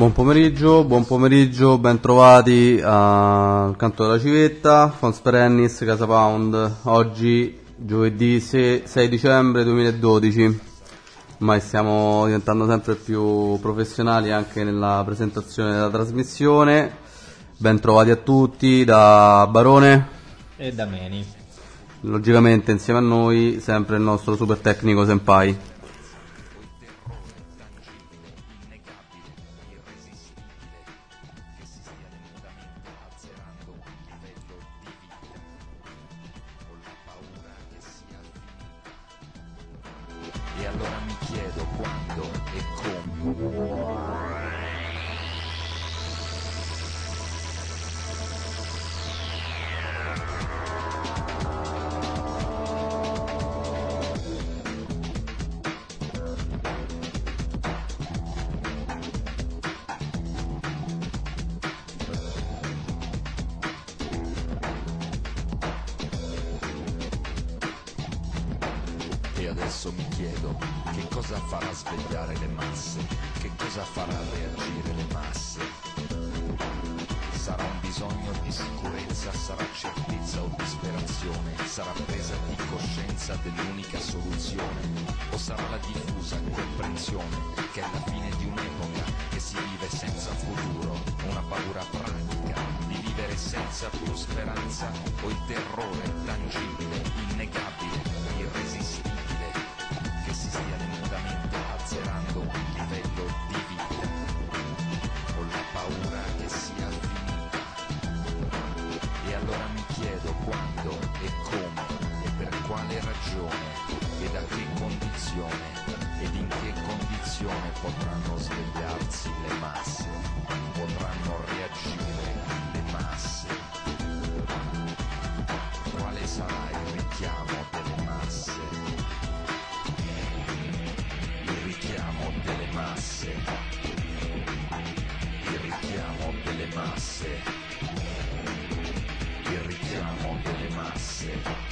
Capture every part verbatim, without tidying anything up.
Buon pomeriggio, buon pomeriggio, ben trovati al canto della civetta, Fons Perennis, Casa Pound. Oggi giovedì sei dicembre duemiladodici, ormai stiamo diventando sempre più professionali anche nella presentazione della trasmissione. Ben trovati a tutti da Barone e da Meni. Logicamente insieme a noi sempre il nostro super tecnico Senpai. E adesso mi chiedo che cosa farà svegliare le masse, che cosa farà reagire le masse. Sarà un bisogno di sicurezza, sarà certezza o disperazione, sarà presa di coscienza dell'unica soluzione, o sarà la diffusa comprensione che è la fine di un'epoca, che si vive senza futuro, una paura pratica di vivere senza più speranza, o il terrore tangibile, innegabile, irresistibile, che si stia lentamente azzerando il livello di vita, o la paura che sia finita. E allora mi chiedo quando e come e per quale ragione e da che condizione ed in che condizione potranno svegliarsi le masse, potranno reagire le masse. Quale sarà il richiamo delle masse? Il richiamo delle masse, il richiamo delle masse, il richiamo delle masse,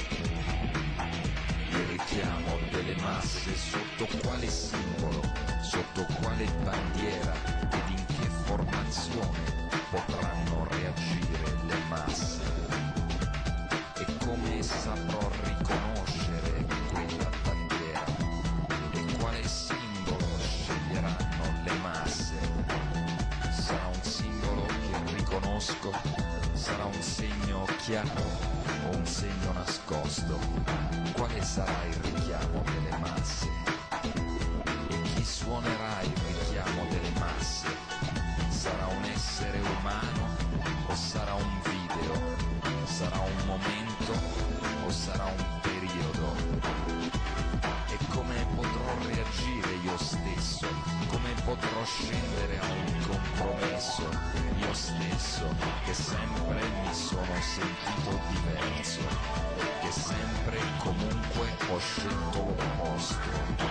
il richiamo delle masse, sotto quale simbolo, sotto quale bandiera ed in che formazione potranno reagire le masse? E come saprò riconoscere quella bandiera? E quale simbolo sceglieranno le masse? Sarà un simbolo che riconosco? Sarà un segno chiaro o un segno nascosto? Quale sarà il richiamo delle masse? E chi suonerà il richiamo delle masse? Sarà un essere umano o sarà un video? Sarà un momento o sarà un periodo? E come potrò reagire io stesso? Come potrò scendere a un compromesso io stesso, che sempre mi sono sentito diverso, che sempre e comunque ho scelto l'opposto?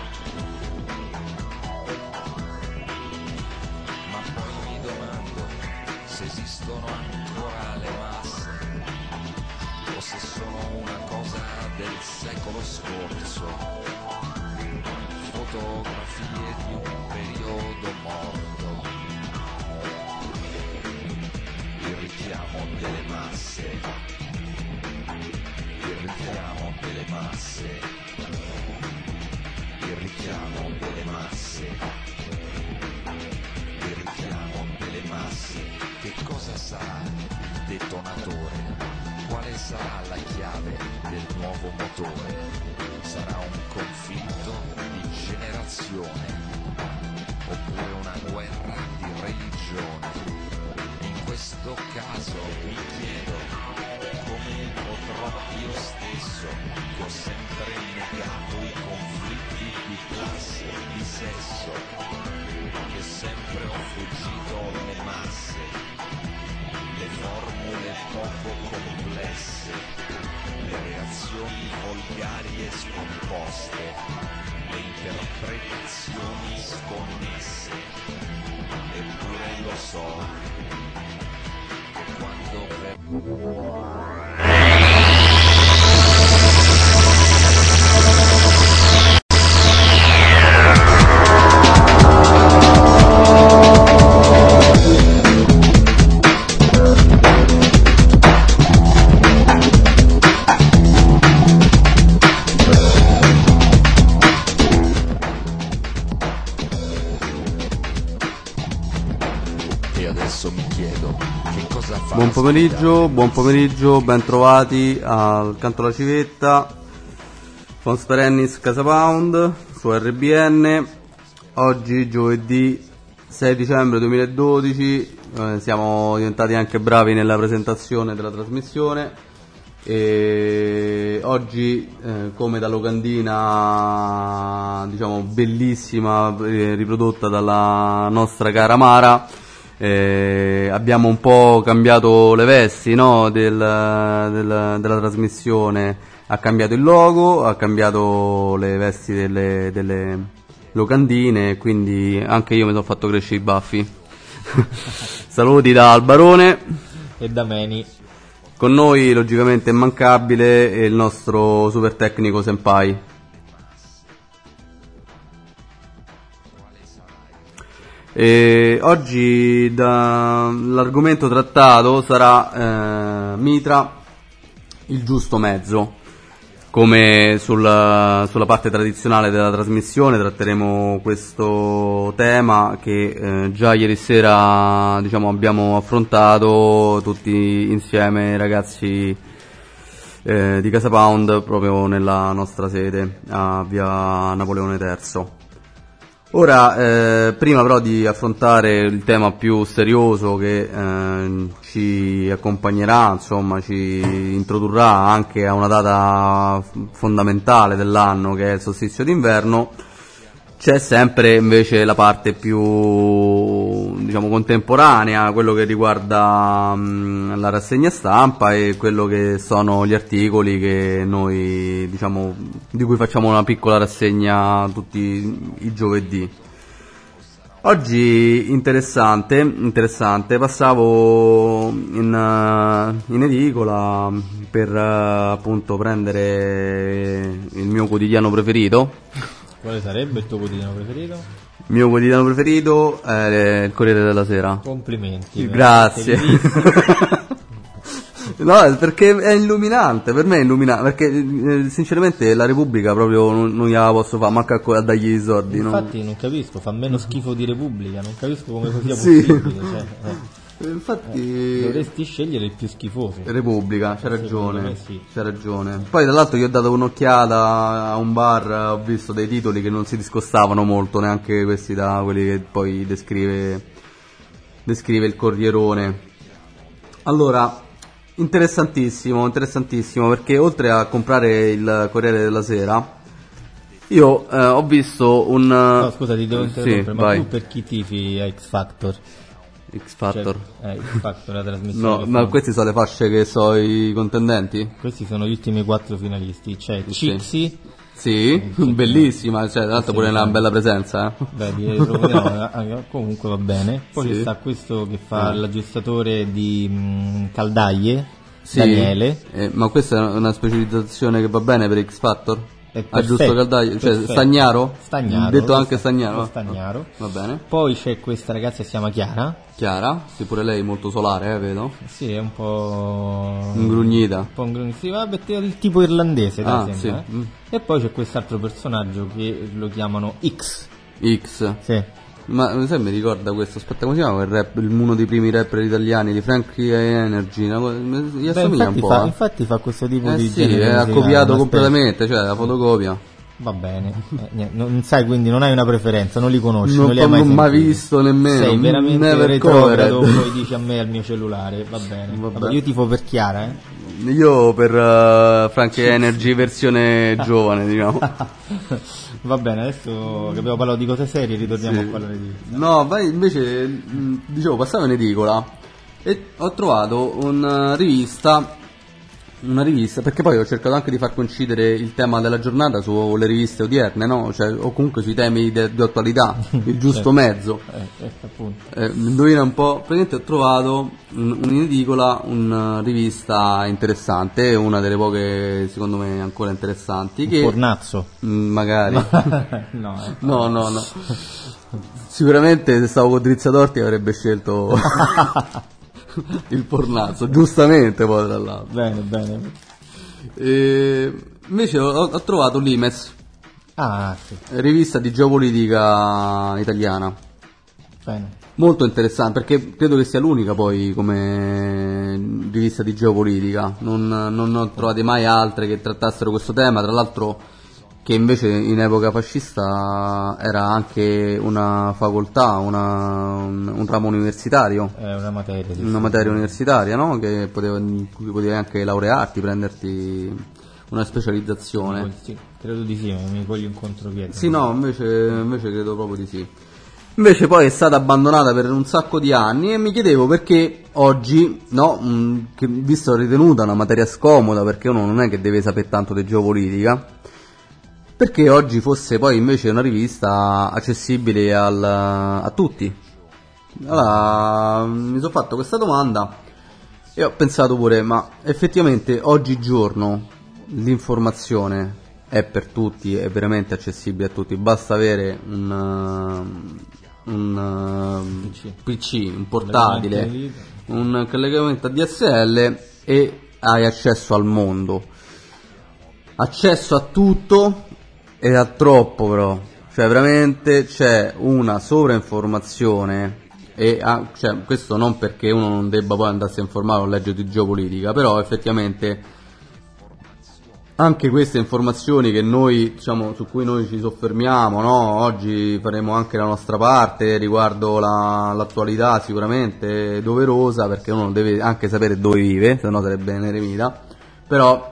Ma poi mi domando se esistono ancora le masse o se sono una cosa del secolo scorso, fotografie di un periodo morto. Il richiamo delle masse, il richiamo delle masse, il richiamo delle masse, il richiamo delle masse. Che cosa sarà il detonatore? Quale sarà la chiave del nuovo motore? Sarà un conflitto di generazione oppure una guerra di religione? In questo caso mi chiedo come potrò io stesso, che ho sempre negato i conflitti di classe, di sesso, che sempre ho fuggito le masse, le formule poco complesse, le reazioni volgari e scomposte, le interpretazioni sconnesse. Eppure lo so che quando per... Che cosa fa? Buon pomeriggio, buon pomeriggio, ben trovati al Canto alla Civetta, Fons Perennis Casa Pound su R B N. Oggi giovedì sei dicembre duemiladodici, eh, siamo diventati anche bravi nella presentazione della trasmissione e oggi eh, come da locandina, diciamo, bellissima, eh, riprodotta dalla nostra cara Mara, eh, abbiamo un po' cambiato le vesti, no, del, del, della trasmissione. Ha cambiato il logo, ha cambiato le vesti delle, delle locandine, quindi anche io mi sono fatto crescere i baffi. Saluti da Albarone e da Meni. Con noi logicamente immancabile il nostro super tecnico Senpai. E oggi da, l'argomento trattato sarà eh, Mitra, il giusto mezzo. Come sulla, sulla parte tradizionale della trasmissione tratteremo questo tema che eh, già ieri sera, diciamo, abbiamo affrontato tutti insieme, ragazzi eh, di Casa Pound, proprio nella nostra sede a via Napoleone terzo. Ora, eh, prima però di affrontare il tema più serioso che eh, ci accompagnerà, insomma, ci introdurrà anche a una data fondamentale dell'anno, che è il solstizio d'inverno, c'è sempre invece la parte più, diciamo, contemporanea, quello che riguarda mh, la rassegna stampa e quello che sono gli articoli che noi, diciamo, di cui facciamo una piccola rassegna tutti i giovedì. Oggi interessante, interessante, passavo in, in edicola per appunto prendere il mio quotidiano preferito. Quale sarebbe il tuo quotidiano preferito? Il mio quotidiano preferito è il Corriere della Sera. Complimenti. Grazie. No, perché è illuminante, per me è illuminante, perché eh, sinceramente la Repubblica proprio non, non gliela posso fare, manca a dargli i soldi. Infatti no? Non capisco, fa meno schifo di Repubblica, non capisco come sia Sì. possibile. Cioè, eh. Infatti eh, dovresti scegliere il più schifoso. Repubblica, c'ha ragione, me sì. c'ha ragione. Poi tra l'altro io ho dato un'occhiata a un bar, ho visto dei titoli che non si discostavano molto, neanche questi da quelli che poi descrive, descrive il Corrierone. Allora, interessantissimo, interessantissimo, perché oltre a comprare il Corriere della Sera, io eh, ho visto un... No, scusa, ti devo interrompere, sì, ma vai. tu per chi tifi a X Factor? X Factor? Cioè, eh, X Factor, la trasmissione. No, che ma fanno. questi sono le fasce che so i contendenti? Questi sono gli ultimi quattro finalisti, c'è Sì. Cixi. Sì, bellissima, cioè tra l'altro Sì, pure una sì. bella presenza, eh. Beh, direi proprio, eh, comunque va bene. Poi Sì. ci sta questo che fa Eh. l'aggiustatore di mh, Caldaglie, Sì, Daniele. eh, ma questa è una specializzazione che va bene per X Factor? È Ah, perfetto, giusto Caldaglio, cioè perfetto. Stagnaro? Stagnaro. Detto anche lo sta- Stagnaro. lo Stagnaro. Va bene. Poi c'è questa ragazza che si chiama Chiara. Chiara, sì, pure lei molto solare, eh, vedo. Sì, è un po'... Ingrugnita. Un po' ingrugnita. Sì, vabbè, il tipo irlandese, Ah, dai, sembra, sì. eh. Mm. E poi c'è quest'altro personaggio che lo chiamano X. X. Sì. Ma sai, mi ricorda questo, aspetta, come si chiama quel rap, il- uno dei primi rapper italiani, di Frankie Energy, no? Gli Beh, assomiglia un infatti, po', fa, eh. infatti fa questo tipo Eh di sì, genere eh, ha musicale, copiato una completamente, cioè la fotocopia. specie- Va bene, eh, niente, non sai, quindi non hai una preferenza, non li conosci, non, Non li hai mai l'ho mai sentiti. visto nemmeno. Sei veramente never retrogrado, covered. poi dici a me al mio cellulare, va bene. Vabbè. Vabbè, io tifo per Chiara, eh. Io per uh, Frankie Energy versione giovane, diciamo. Va bene, adesso che abbiamo parlato di cose serie, ritorniamo Sì. a parlare di... No, vai, invece, mh, dicevo, passavo in edicola e ho trovato una rivista, una rivista, perché poi ho cercato anche di far coincidere il tema della giornata sulle riviste odierne, no? Cioè, o comunque sui temi de- di attualità, il giusto Certo. mezzo. Eh, eh, appunto. Eh, indovina un po', praticamente ho trovato un, un in edicola una rivista interessante, una delle poche secondo me ancora interessanti, che Pornazzo. Mm, magari no, eh. no no no sicuramente se stavo con Drizzatorti avrebbe scelto il pornazzo, giustamente poi tra l'altro. Bene, bene. E invece ho, ho trovato l'Imes, Ah, sì, rivista di geopolitica italiana, bene. molto interessante, perché credo che sia l'unica poi come rivista di geopolitica, non, non ho trovate mai altre che trattassero questo tema, tra l'altro che invece in epoca fascista era anche una facoltà, una, un, un ramo universitario, È una materia, sì, una sì. materia universitaria, no? Che poteva, in cui potevi anche laurearti, prenderti una specializzazione. Sì, credo di sì, mi cogli un contropiede. Sì, no, invece, invece credo proprio di sì. Invece poi è stata abbandonata per un sacco di anni e mi chiedevo perché oggi, no, mh, che visto ritenuta una materia scomoda, perché uno non è che deve sapere tanto di geopolitica, perché oggi fosse poi invece una rivista accessibile al, a tutti. Allora mi sono fatto questa domanda e ho pensato pure, ma effettivamente oggigiorno l'informazione è per tutti, è veramente accessibile a tutti, basta avere un, un P C. P C, un portatile, Collegamento un collegamento A D S L e hai accesso al mondo, accesso a tutto e a troppo, però, cioè veramente c'è una sovrainformazione e ah, cioè, questo non perché uno non debba poi andarsi a informare o leggere di geopolitica, però effettivamente anche queste informazioni che noi, diciamo, su cui noi ci soffermiamo, no? Oggi faremo anche la nostra parte riguardo la, l'attualità, sicuramente doverosa, perché uno deve anche sapere dove vive, se no sarebbe un eremita, però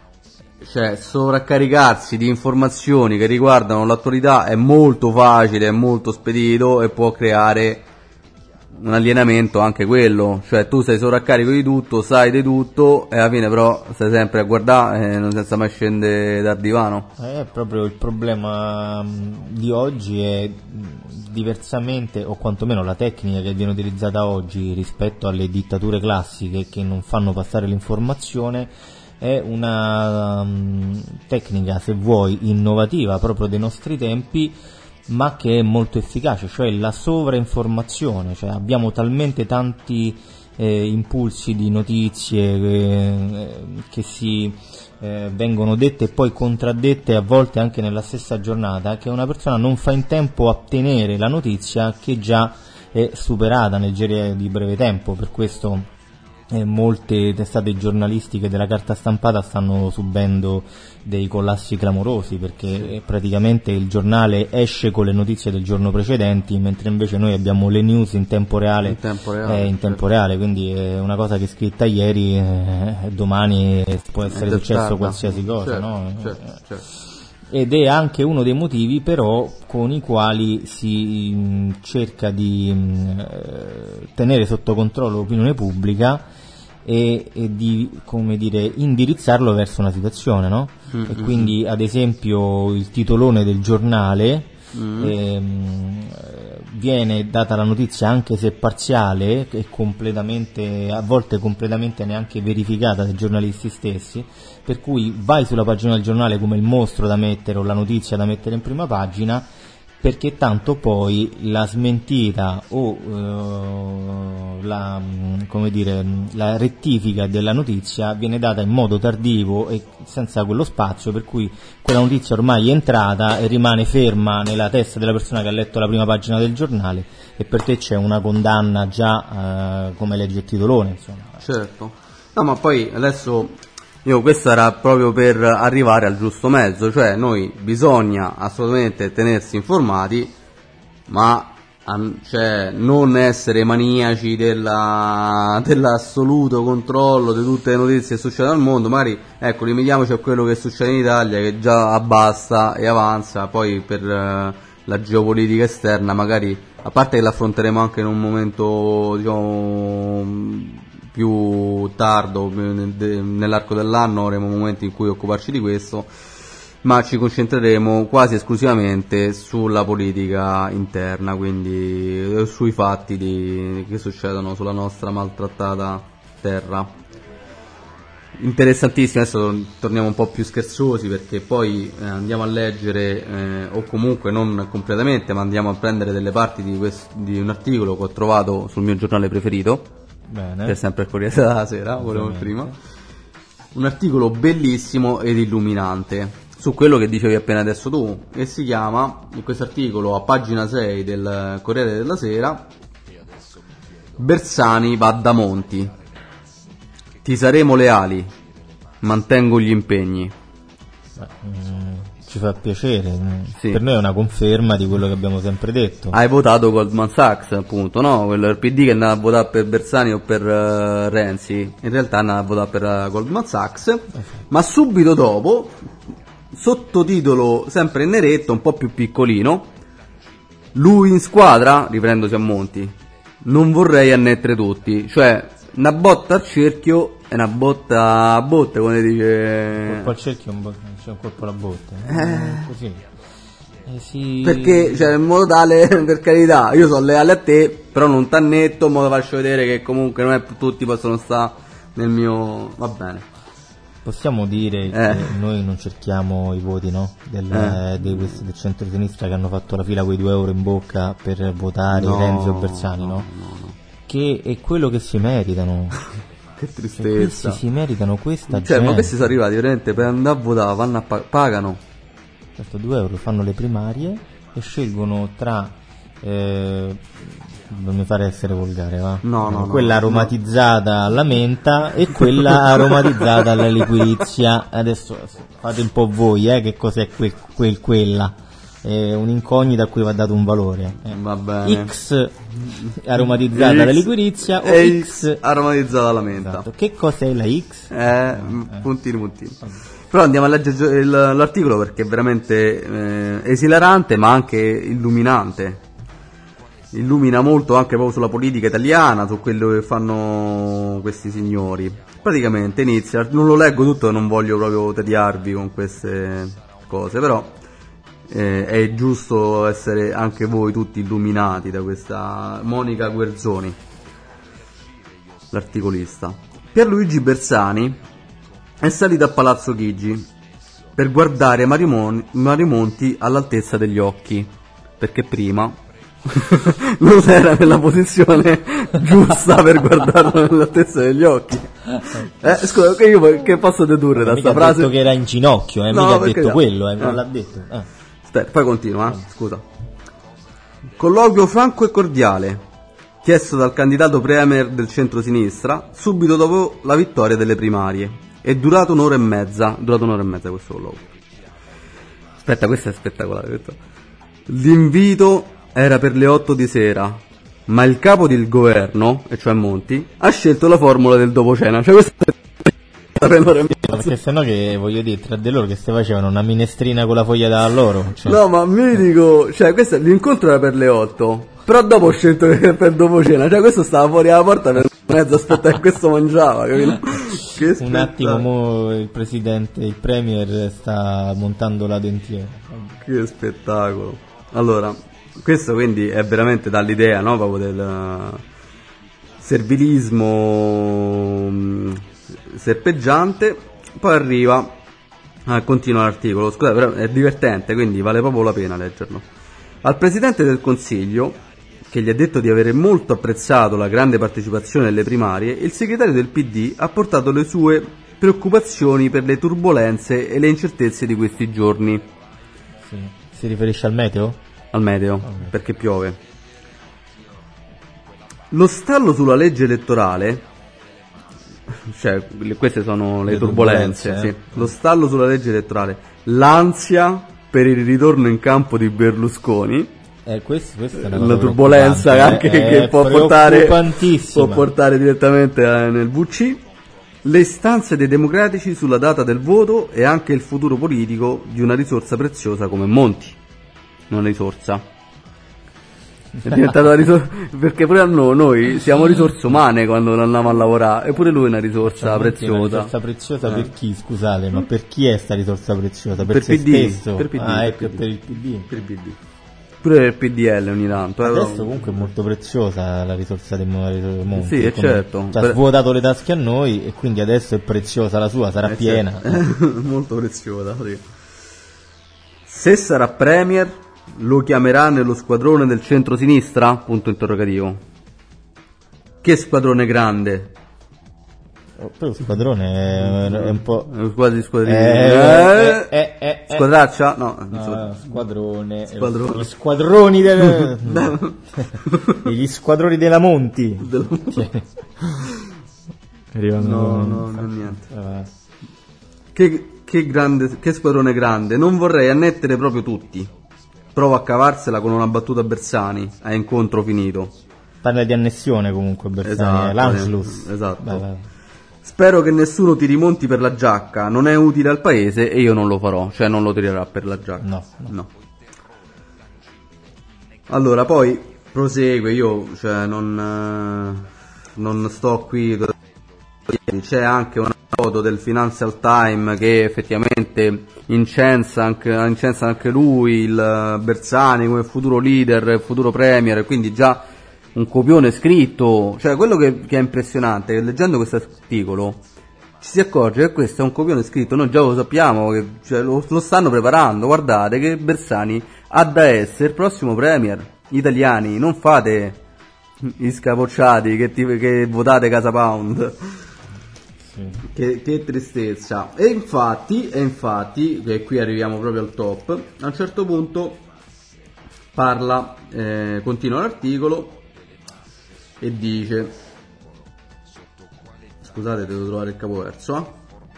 cioè sovraccaricarsi di informazioni che riguardano l'attualità è molto facile, è molto spedito e può creare un alienamento anche quello, cioè tu sei sovraccarico di tutto, sai di tutto e alla fine però stai sempre a guardare eh, senza mai scendere dal divano. È proprio il problema mh, di oggi è mh, diversamente, o quantomeno la tecnica che viene utilizzata oggi rispetto alle dittature classiche che non fanno passare l'informazione, è una um, tecnica, se vuoi, innovativa proprio dei nostri tempi, ma che è molto efficace, cioè la sovrainformazione, cioè abbiamo talmente tanti eh, impulsi di notizie eh, che si eh, vengono dette e poi contraddette a volte anche nella stessa giornata, che una persona non fa in tempo a ottenere la notizia che già è superata nel giro di breve tempo. Per questo Eh, molte testate giornalistiche della carta stampata stanno subendo dei collassi clamorosi, perché eh, praticamente il giornale esce con le notizie del giorno precedenti, mentre invece noi abbiamo le news in tempo reale, In tempo reale, eh, in tempo certo. reale, quindi è una cosa che è scritta ieri, eh, domani può essere È successo tarda. qualsiasi cosa, Certo, no? certo, certo. Ed è anche uno dei motivi però con i quali si mh, cerca di mh, eh, tenere sotto controllo l'opinione pubblica e, e di, come dire, indirizzarlo verso una situazione, no? Mm, E mm, quindi ad esempio il titolone del giornale Mm. ehm, viene data la notizia anche se parziale e completamente, a volte completamente neanche verificata dai giornalisti stessi, per cui vai sulla pagina del giornale come il mostro da mettere o la notizia da mettere in prima pagina, perché tanto poi la smentita o eh, la, come dire, la rettifica della notizia viene data in modo tardivo e senza quello spazio, per cui quella notizia ormai è entrata e rimane ferma nella testa della persona che ha letto la prima pagina del giornale e per te c'è una condanna già eh, come legge il titolone, insomma. Certo. No, ma poi adesso io questo era proprio per arrivare al giusto mezzo, cioè noi bisogna assolutamente tenersi informati, ma an- cioè, non essere maniaci della, dell'assoluto controllo di tutte le notizie che succedono al mondo. Magari ecco, limitiamoci a quello che succede in Italia, che già abbassa e avanza, poi per eh, la geopolitica esterna magari, a parte che l'affronteremo anche in un momento, diciamo, più tardo, nell'arco dell'anno avremo momenti in cui occuparci di questo, ma ci concentreremo quasi esclusivamente sulla politica interna, quindi sui fatti di, che succedono sulla nostra maltrattata terra. Interessantissimo. Adesso torniamo un po' più scherzosi, perché poi eh, andiamo a leggere eh, o comunque non completamente, ma andiamo a prendere delle parti di, quest- di un articolo che ho trovato sul mio giornale preferito. Bene. Che è sempre il Corriere della Sera, volevo il prima. Un articolo bellissimo ed illuminante su quello che dicevi appena adesso tu, e si chiama, in questo articolo a pagina sei del Corriere della Sera, Bersani va da Monti. Ti saremo leali, mantengo gli impegni. Mm, ci fa piacere, Sì. Per noi è una conferma di quello che abbiamo sempre detto. Hai votato Goldman Sachs, appunto, no? Quello del P D che andava a votare per Bersani o per uh, Renzi, in realtà andava a votare per uh, Goldman Sachs, ma subito dopo, sottotitolo sempre in neretto, un po' più piccolino, lui in squadra, riprendosi a Monti, non vorrei annettere tutti, cioè una botta al cerchio e una botta a botte, come dice. Un colpo al cerchio, un, bo- c'è un colpo alla botte. Eh. Così. Eh, sì. Perché, cioè, in modo tale, per carità, io sono leale a te, però non t'annetto, in modo da faccio vedere che comunque non è tutti possono stare nel mio. Va bene. Possiamo dire Eh. che noi non cerchiamo i voti, no? Del, Eh. di questi del centro-sinistra che hanno fatto la fila con i due euro in bocca per votare No, Renzi o Bersani, no? no, no, no. Che è quello che si meritano. Che Cioè, tristezza. questi si meritano questa Cioè, gente. ma questi sono arrivati veramente per andare a votare, vanno a pa- pagano. Certo, due euro fanno le primarie e scelgono tra eh, non mi fare essere volgare, va? No, no, no, quella no. aromatizzata alla menta e quella aromatizzata alla liquirizia. Adesso fate un po' voi, eh, che cos'è quel, quel quella. È un'incognita a cui va dato un valore. Eh. Va bene. X aromatizzata alla X liquirizia o e X aromatizzata alla menta. Esatto. Che cos'è la X? Eh, puntini puntini. Però andiamo a leggere gio- il- l'articolo perché è veramente eh, esilarante ma anche illuminante. Illumina molto anche proprio sulla politica italiana, su quello che fanno questi signori. Praticamente inizia, non lo leggo tutto, non voglio proprio tediarvi con queste cose, però eh, è giusto essere anche voi tutti illuminati da questa Monica Guerzoni, l'articolista. Pierluigi Bersani è salito a Palazzo Chigi per guardare Mario, Mon- Mario Monti all'altezza degli occhi, perché prima non era nella posizione giusta per guardarlo all'altezza degli occhi. Eh, scusa, che io che posso dedurre da Mica sta ha detto frase? che era in ginocchio, eh, No, mica ha perché detto no. quello, eh, non Ah. l'ha detto. Ah. Aspetta, poi continua, eh? Scusa. Colloquio franco e cordiale chiesto dal candidato premier del centro-sinistra subito dopo la vittoria delle primarie. È durato un'ora e mezza. È durato un'ora e mezza questo colloquio. Aspetta, questo è spettacolare. L'invito era per le otto di sera, ma il capo del governo, e cioè Monti, ha scelto la formula del dopo cena. Cioè questa è per un'ora e mezza. Perché sennò che voglio dire, tra di loro che se facevano una minestrina con la foglia da loro. Cioè. No, ma mi dico, cioè, questo, l'incontro era per le otto, però dopo ho scelto che per dopo cena, cioè questo stava fuori alla porta per mezzo, aspetta che questo mangiava, capito? Che Un attimo, mo il presidente, il premier sta montando la dentiera. Che spettacolo. Allora, questo quindi è veramente dall'idea, no, proprio del servilismo mh, serpeggiante. Poi arriva, ah, continua l'articolo, scusate, però è divertente, quindi vale proprio la pena leggerlo. Al Presidente del Consiglio, che gli ha detto di avere molto apprezzato la grande partecipazione alle primarie, il segretario del P D ha portato le sue preoccupazioni per le turbolenze e le incertezze di questi giorni. Sì. Si riferisce al meteo? Al meteo, perché piove. Lo stallo sulla legge elettorale, cioè le- queste sono le, Le turbolenze, turbolenze, sì. Lo stallo sulla legge elettorale, l'ansia per il ritorno in campo di Berlusconi, Eh, questo, questa è una la cosa turbolenza preoccupante, anche eh, che è può portare, preoccupantissima. può portare direttamente eh, nel V C, le istanze dei democratici sulla data del voto e anche il futuro politico di una risorsa preziosa come Monti. Una risorsa. È diventata una risorsa, perché pure a noi, noi siamo risorse umane quando non andiamo a lavorare, eppure lui è una risorsa Una preziosa. risorsa preziosa Eh. per chi, scusate, ma per chi è sta risorsa preziosa? Per, Per se P D, stesso? per P D, ah, per ecco, P D. per il P D. Per il P D. Pure per il P D L ogni tanto. eh, Adesso però- comunque è molto preziosa la risorsa del Monti. Sì, è come- certo. Ci ha Per- svuotato le tasche a noi e quindi adesso è preziosa la sua, sarà Eh, piena. certo. Molto preziosa, sì. Se sarà premier, lo chiamerà nello squadrone del centro-sinistra? Punto interrogativo. Che squadrone grande? Poi lo squadrone è, è un po'... Quasi squadrini. Eh, eh, eh, eh, eh. Squadraccia? No, No, squadrone. Squadrone. Gli squadroni del... no. Gli squadroni della Monti. Cioè, arrivano... No, no, no, niente. Eh, Che, che grande, che squadrone grande. Non vorrei annettere proprio tutti. Prova a cavarsela con una battuta Bersani a incontro finito. Parla di annessione comunque Bersani, Esatto, è l'Anschluss. eh, esatto. Vai, vai. Spero che nessuno ti rimonti per la giacca. Non è utile al paese e io non lo farò. Cioè non lo tirerà per la giacca. No, no. No. Allora poi prosegue. Io cioè non eh, non sto qui. C'è anche una foto del Financial Times che effettivamente incensa anche, incensa anche lui, il Bersani come futuro leader, futuro premier, quindi già un copione scritto. Cioè quello che, che è impressionante, che leggendo questo articolo ci si accorge che questo è un copione scritto. Noi già lo sappiamo, che cioè, lo, lo stanno preparando. Guardate che Bersani ha da essere il prossimo premier. Italiani, non fate gli scapocciati che, ti, che votate Casa Pound. Che, che tristezza. E infatti, e infatti, che qui arriviamo proprio al top, a un certo punto parla, eh, continua l'articolo e dice, scusate, devo trovare il capoverso, eh?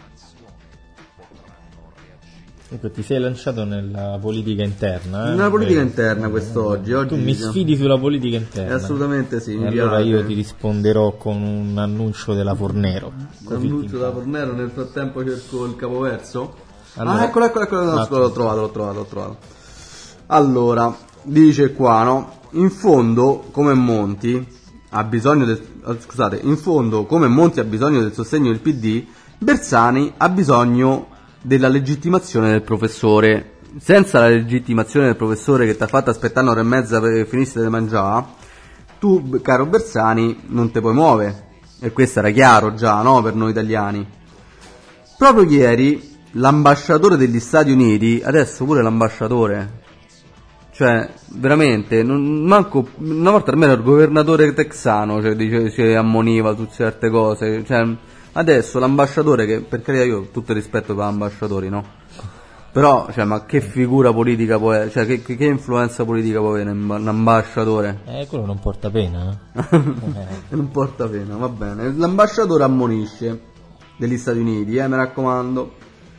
Ecco, ti sei lanciato nella politica interna. Eh? Nella politica eh, interna quest'oggi. Oggi tu mi diciamo, sfidi sulla politica interna. assolutamente sì. E mi allora piace. io ti risponderò con un annuncio della Fornero. Così Annuncio ti- da Fornero, nel frattempo cerco il capoverso. Allora- ah, eccolo, eccolo, eccolo, no, Un scusa, l'ho trovato, l'ho trovato, l'ho trovato. Allora, dice qua, no? In fondo, come Monti ha bisogno del... eh, scusate, in fondo, come Monti ha bisogno del sostegno del P D, Bersani ha bisogno della legittimazione del professore. Senza la legittimazione del professore che ti ha fatto aspettare un'ora e mezza per finisse di mangiare, tu, caro Bersani, non te puoi muovere. E questo era chiaro già, no? Per noi italiani. Proprio ieri l'ambasciatore degli Stati Uniti, adesso pure l'ambasciatore, cioè veramente, non, manco una volta almeno il governatore texano, cioè, dice, si ammoniva su certe cose, cioè adesso l'ambasciatore, che per carità io ho tutto il rispetto per ambasciatori, no? Però, cioè, ma che figura politica può avere, cioè che, che, che influenza politica può avere un un ambasciatore? Eh, quello non porta pena. Eh? Non porta pena, va bene. L'ambasciatore ammonisce degli Stati Uniti, eh, mi raccomando.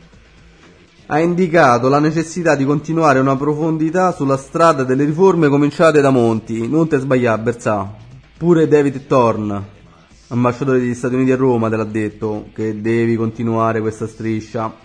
Ha indicato la necessità di continuare una profondità sulla strada delle riforme cominciate da Monti. Non te sbagliare, Bersà. Pure David Thorne, ambasciatore degli Stati Uniti a Roma, te l'ha detto che devi continuare questa striscia.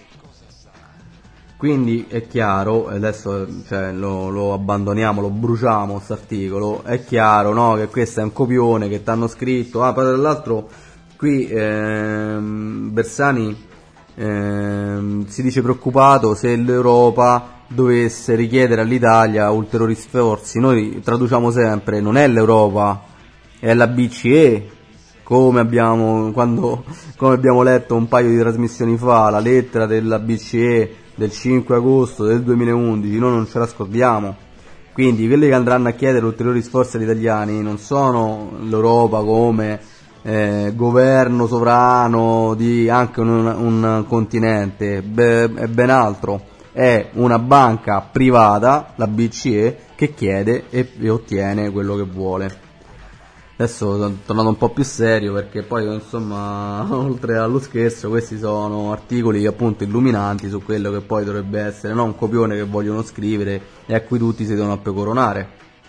Quindi è chiaro, adesso cioè, lo, lo abbandoniamo, lo bruciamo questo articolo, è chiaro, no, che questo è un copione che ti hanno scritto. Ah, poi tra l'altro qui ehm, Bersani ehm, si dice preoccupato se l'Europa dovesse richiedere all'Italia ulteriori sforzi. Noi traduciamo sempre, non è l'Europa, è la B C E, come abbiamo, quando, come abbiamo letto un paio di trasmissioni fa, la lettera della B C E del cinque agosto del duemilaundici, noi non ce la scordiamo. Quindi quelli che andranno a chiedere ulteriori sforzi agli italiani non sono l'Europa come eh, governo sovrano di anche un, un continente, Be- è ben altro, è una banca privata, la B C E, che chiede e, e ottiene quello che vuole. Adesso sono tornato un po' più serio perché poi insomma oltre allo scherzo questi sono articoli appunto illuminanti su quello che poi dovrebbe essere, no, un copione che vogliono scrivere e a cui tutti si devono appecoronare.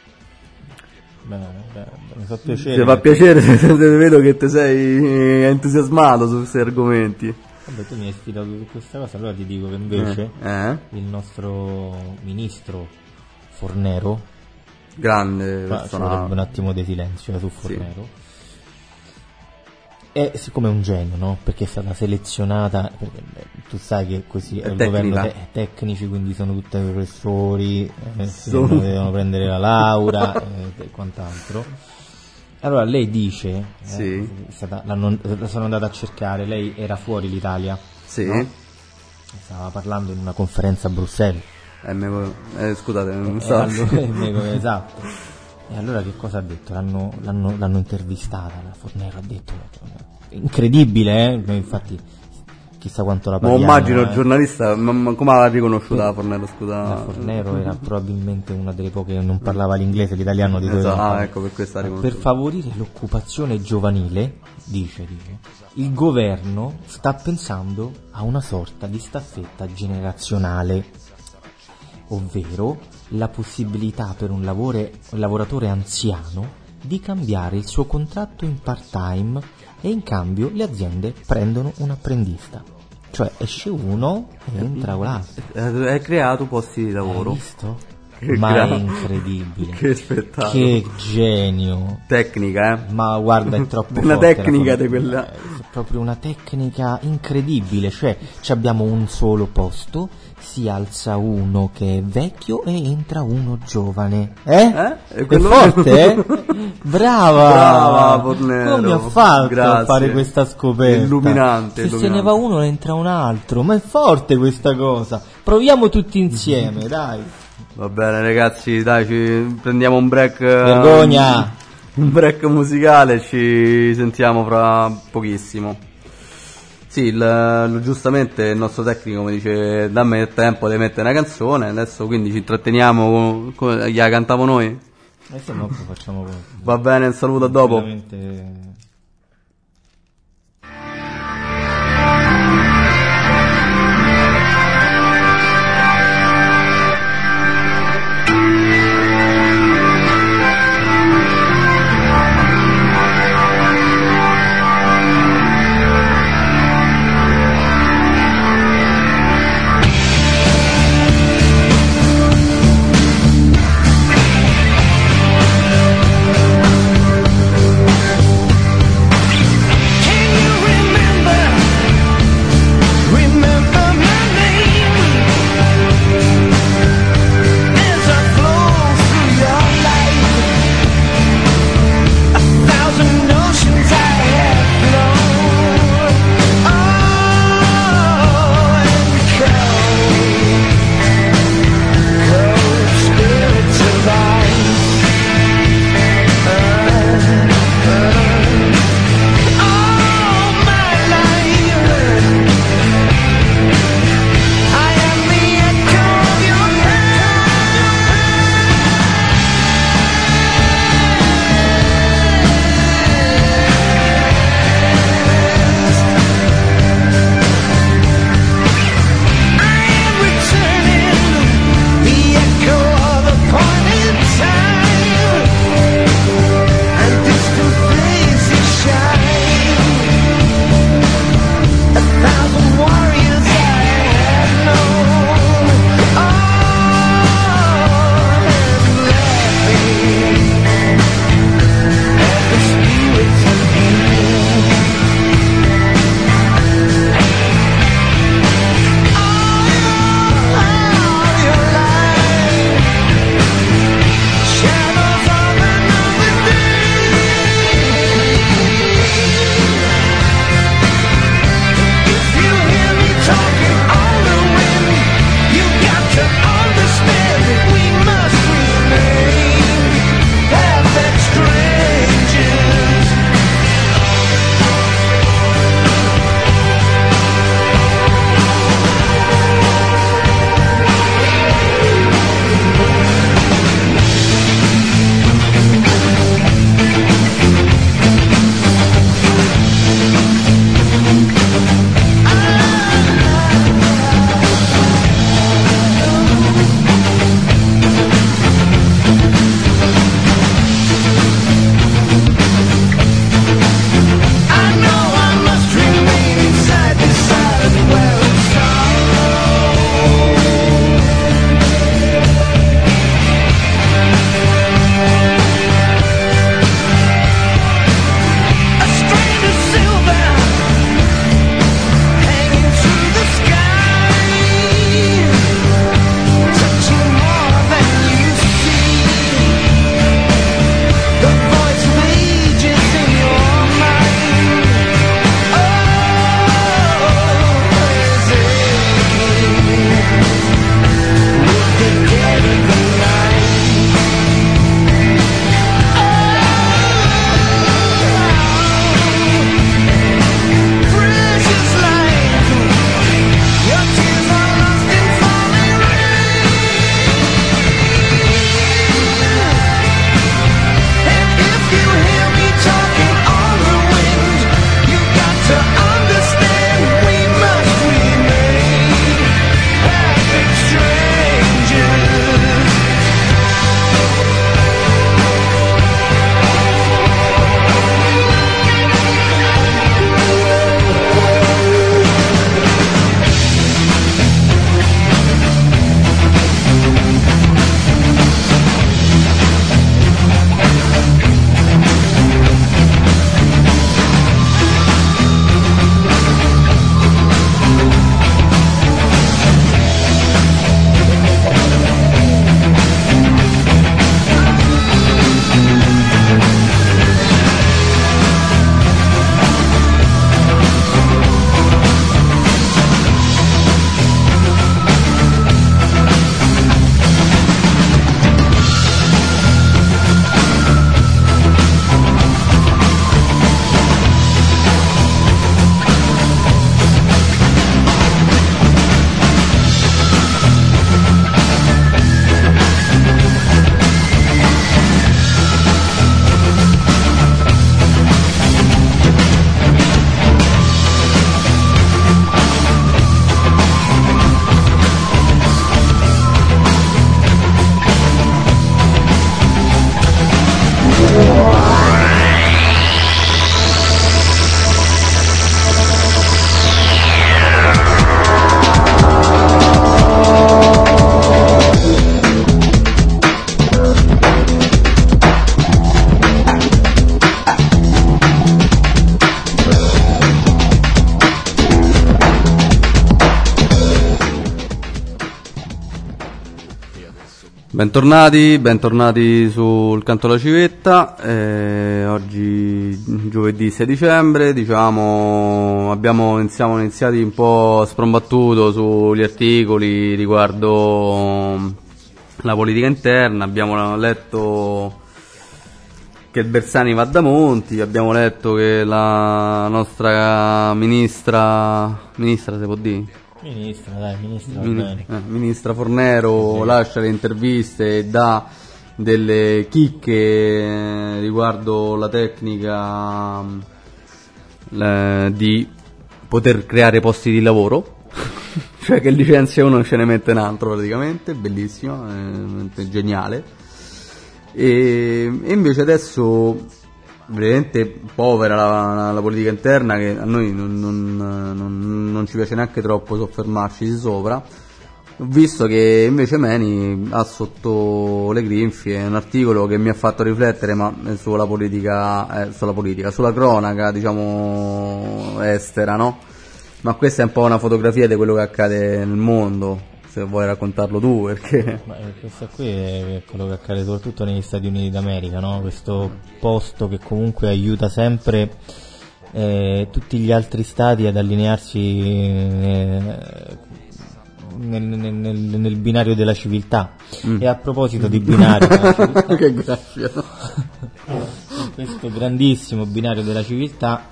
Bene, bene, mi fa piacere. Ti fa piacere se vedo che te sei entusiasmato su questi argomenti. Vabbè, tu mi hai sfidato su questa cosa, allora ti dico che invece Eh? il nostro ministro Fornero, Grande ma ci vorrebbe un personaggio. attimo di silenzio su Fornero, e siccome è un genio, no? Perché è stata selezionata, perché eh, tu sai che così è, È il tecnica. governo te- tecnici, quindi sono tutti professori, eh, si Sono- devono, devono prendere la laurea eh, e quant'altro. Allora lei dice, eh, Sì. è stata- l'hanno- la sono andata a cercare, lei era fuori l'Italia, Sì. no? Stava parlando in una conferenza a Bruxelles. Eh, me- eh, scusate, non Eh, so. allora, esatto. E allora che cosa ha detto? L'hanno, l'hanno, l'hanno intervistata, la Fornero ha detto, incredibile, eh? Infatti chissà quanto la Ma paghiamo. immagino eh. il giornalista, ma, ma come l'ha riconosciuta la Fornero, scusa? La Fornero era probabilmente una delle poche che non parlava l'inglese, l'italiano di dove Esatto, ah, non ecco, per questo ha Per riconosciuto. favorire l'occupazione giovanile, dice, dice, il governo sta pensando a una sorta di staffetta generazionale, ovvero la possibilità per un, lavore, un lavoratore anziano di cambiare il suo contratto in part-time e in cambio le aziende prendono un apprendista. Cioè esce uno e entra l'altro. Hai creato posti di Hai lavoro. visto? Che Ma gra- è incredibile. Che spettacolo. Che genio. Tecnica, eh? Ma guarda, è troppo Una forte la tecnica forma- di quella- è proprio una tecnica incredibile. Cioè ci abbiamo un solo posto, si alza uno che è vecchio e entra uno giovane. Eh? Eh? E È quello- forte, eh? Brava. Brava, Fornero. Come ha fatto a Grazie. fare questa scoperta? Illuminante, Se se ne illuminante. va uno ne entra un altro. Ma è forte questa cosa. Proviamo tutti insieme, dai. Va bene ragazzi, dai, ci prendiamo un break. eh, Vergogna. Un break musicale, ci sentiamo fra pochissimo. Sì, il, lo- giustamente il nostro tecnico mi dice dammi il tempo di mettere una canzone, adesso quindi ci intratteniamo con, con, gliela cantiamo noi. E se no poi facciamo così. Va bene, un saluto a dopo. Veramente- Thank Bentornati, bentornati sul Canto alla Civetta. Eh, oggi giovedì sei dicembre, diciamo, abbiamo siamo iniziati un po' sprombattuto sugli articoli riguardo la politica interna. Abbiamo letto che il Bersani va da Monti, abbiamo letto che la nostra ministra, ministra si può dire? Ministra, dai, ministra, Min- bene. eh, ministra Fornero sì. Lascia le interviste e dà delle chicche riguardo la tecnica le, di poter creare posti di lavoro, cioè che licenzia uno e ce ne mette un altro praticamente, bellissimo, è geniale. E, e invece adesso veramente povera la, la politica interna, che a noi non, non, non, non ci piace neanche troppo soffermarci sopra. Ho visto che invece Meni ha sotto le grinfie un articolo che mi ha fatto riflettere, ma sulla politica, eh, sulla politica, sulla cronaca, diciamo, estera, no? Ma questa è un po' una fotografia di quello che accade nel mondo, se vuoi raccontarlo tu, perché... Ma questo qui è quello che accade soprattutto negli Stati Uniti d'America, no? Questo posto che comunque aiuta sempre eh, tutti gli altri stati ad allinearsi eh, nel, nel, nel, nel binario della civiltà. Mm. E a proposito di binario della civiltà, che graffia, no? Questo grandissimo binario della civiltà,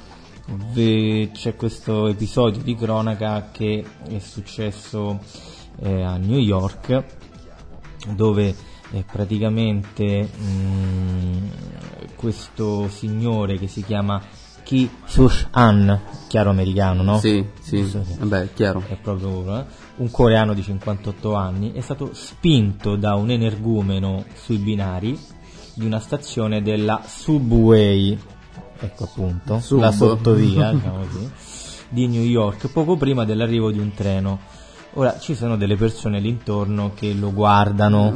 c'è questo episodio di cronaca che è successo Eh, a New York, dove eh, praticamente mh, questo signore che si chiama Ki Sush-han, chiaro americano, no? Sì, sì, so, vabbè, chiaro. È proprio eh, un coreano di cinquantotto anni, è stato spinto da un energumeno sui binari di una stazione della Subway, ecco appunto, Sub. la sottovia, diciamo così, di New York, poco prima dell'arrivo di un treno. Ora ci sono delle persone l'intorno che lo guardano.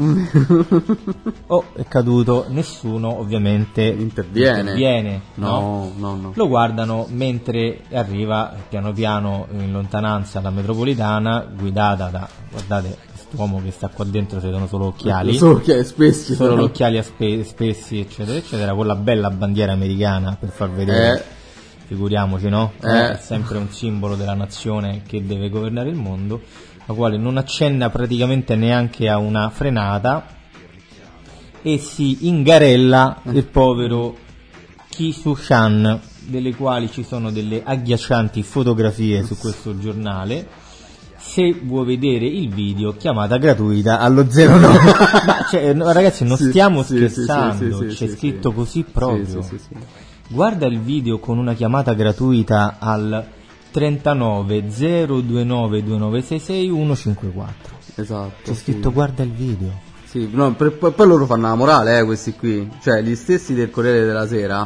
Oh, è caduto, nessuno ovviamente interviene, interviene no, no? no, no. Lo guardano mentre arriva piano piano in lontananza la metropolitana, guidata da, guardate, quest'uomo che sta qua dentro, ci sono solo occhiali, solo occhiali spessi, solo no? occhiali spe- spessi eccetera eccetera, con la bella bandiera americana per far vedere eh. Figuriamoci, no? Eh. È sempre un simbolo della nazione che deve governare il mondo, la quale non accenna praticamente neanche a una frenata e si ingarella il povero Ki Su-chan, delle quali ci sono delle agghiaccianti fotografie su questo giornale. Se vuoi vedere il video, chiamata gratuita allo zero nove. Ma cioè, no, ragazzi, non sì, stiamo sì, scherzando, sì, sì, c'è sì, scritto sì. così proprio. Sì, sì, sì, sì. Guarda il video con una chiamata gratuita al trentanove zero ventinove ventinove uno cinquantaquattro. Esatto. C'è scritto sì. Guarda il video. Sì, no, per, poi loro fanno la morale, eh, questi qui. Cioè, gli stessi del Corriere della Sera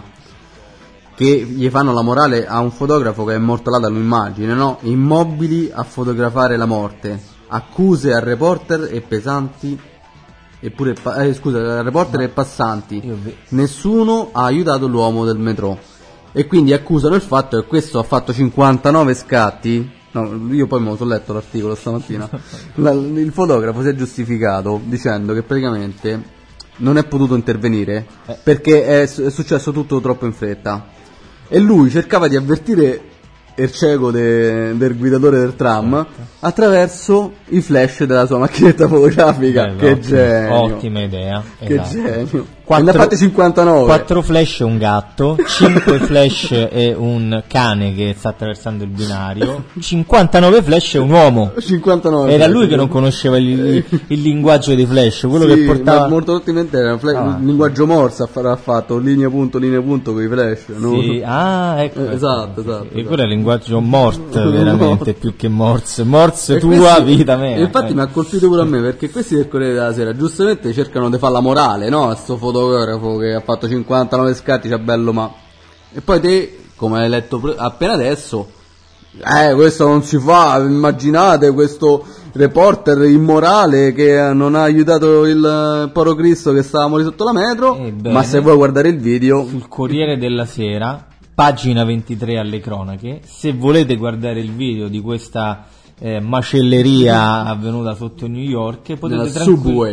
che gli fanno la morale a un fotografo che è morto là dall'immagine, no? Immobili a fotografare la morte. Accuse al reporter e pesanti. Eppure, eh, scusa, reporter e passanti, nessuno ha aiutato l'uomo del metro, e quindi accusano il fatto che questo ha fatto cinquantanove scatti. No, io poi me lo so letto l'articolo stamattina. La, il fotografo si è giustificato dicendo che praticamente non è potuto intervenire perché è, è successo tutto troppo in fretta, e lui cercava di avvertire il cieco de, del guidatore del tram attraverso i flash della sua macchinetta fotografica. Beh, che ottimo, genio, ottima idea, che esatto. genio. Quattro, ne ha fatti cinquantanove. quattro flash e un gatto, cinque flash e un cane che sta attraversando il binario, cinquantanove flash e un uomo. cinquantanove Era lui che non conosceva il, il linguaggio dei flash, quello sì, che portava. Ma molto ottimamente era flash, ah. il linguaggio Morse ha fatto linea punto linea punto con i flash. No? Sì, ah, ecco. Eh, esatto, esatto. E quello è il linguaggio Mort, veramente, più che Morse. Morse tua, questi, vita mia. E infatti eh. mi ha colpito pure a me, perché questi del Corriere della Sera giustamente cercano di fare la morale, no? A sto fotografo che ha fatto cinquantanove scatti, c'è bello, ma... E poi te, come hai letto pre- appena adesso, eh, questo non si fa, immaginate questo reporter immorale che non ha aiutato il povero Cristo che stava morendo sotto la metro. Ebbene, ma se vuoi guardare il video... Sul Corriere della Sera, pagina ventitré alle cronache, se volete guardare il video di questa... Eh, macelleria avvenuta sotto New York, potete tranquilli-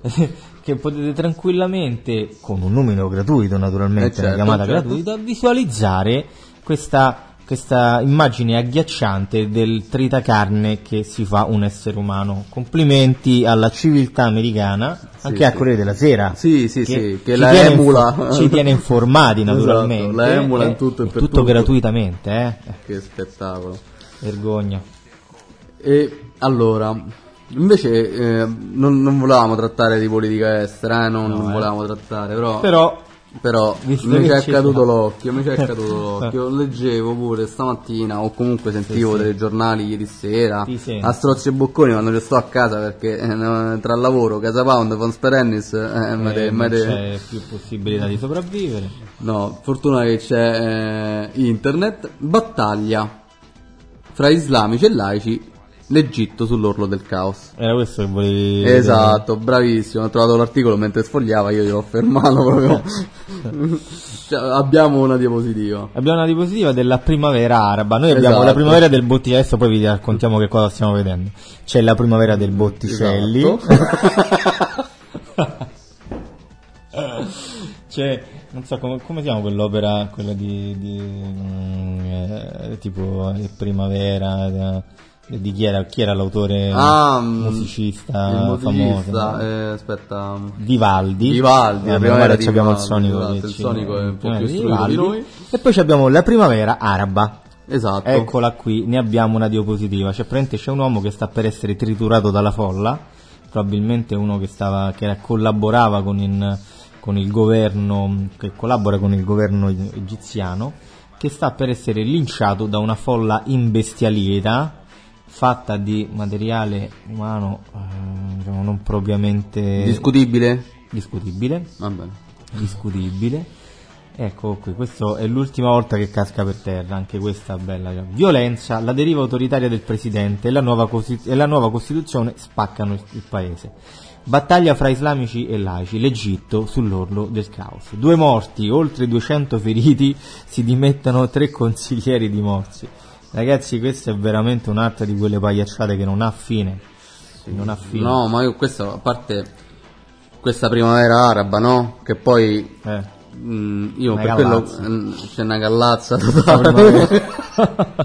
che potete tranquillamente, con un numero gratuito naturalmente, Eh certo, una chiamata certo. gratuita, visualizzare questa, questa immagine agghiacciante del tritacarne che si fa un essere umano. Complimenti alla civiltà americana, anche a sì. Corriere della Sera. Sì, sì, sì, che ci la tiene emula. info- ci tiene informati naturalmente. Esatto, la emula in eh, tutto e per tutto tutto. gratuitamente, eh. Che spettacolo. Vergogna. E allora, invece eh, non, non volevamo trattare di politica estera, eh, non, No, non eh. volevamo trattare, però, Però però visto mi che c'è ci caduto siamo. l'occhio, mi c'è caduto l'occhio, leggevo pure stamattina o comunque sentivo Sì, sì. dei giornali ieri sera, Ti sento. a strozzi e bocconi quando ci sto a casa perché eh, tra lavoro, Casa Pound, Fons Perennis, eh, eh, mete- non mete- c'è più possibilità di sopravvivere. no, fortuna che c'è eh, internet, battaglia fra islamici e laici, l'Egitto sull'orlo del caos. Era questo che volevi Esatto, bravissimo. Ho trovato l'articolo mentre sfogliava, io gliel'ho fermato proprio. Cioè, abbiamo una diapositiva. Abbiamo una diapositiva della primavera araba. Noi abbiamo Esatto. la primavera del Botticelli. Adesso poi vi raccontiamo che cosa stiamo vedendo. C'è la primavera del Botticelli. Esatto. C'è, non so come, come si chiama quell'opera, quella di, di mm, eh, tipo eh, primavera. eh, Di chi era, chi era l'autore Ah, mm, musicista il musicista, famoso? no? eh, aspetta. Vivaldi. Vivaldi, la Eh, primavera guarda, di abbiamo il Vivaldi, sonico. esatto, che il ci- sonico è un po' eh, più istruito Vivaldi. di noi. E poi ci abbiamo la primavera araba. Esatto. Eccola qui, ne abbiamo una diapositiva. Cioè, praticamente c'è un uomo che sta per essere triturato dalla folla, probabilmente uno che stava che era- collaborava con il, con il governo, che collabora con il governo egiziano, che sta per essere linciato da una folla imbestialita, fatta di materiale umano, eh, diciamo, non propriamente Discutibile? discutibile. Va bene. discutibile. Ecco qui, questa è l'ultima volta che casca per terra, anche questa bella. Violenza, la deriva autoritaria del presidente e la nuova, Costi- e la nuova Costituzione spaccano il, il paese. Battaglia fra islamici e laici, l'Egitto sull'orlo del caos. Due morti, oltre duecento feriti, si dimettono tre consiglieri di Morsi. Ragazzi, questa è veramente un'altra di quelle pagliacciate che non ha fine. Non ha fine. No, ma io questo, a parte questa primavera araba, no? Che poi Eh. mm, io Una per gallazza. quello mm, c'è una gallazza La totale. primavera.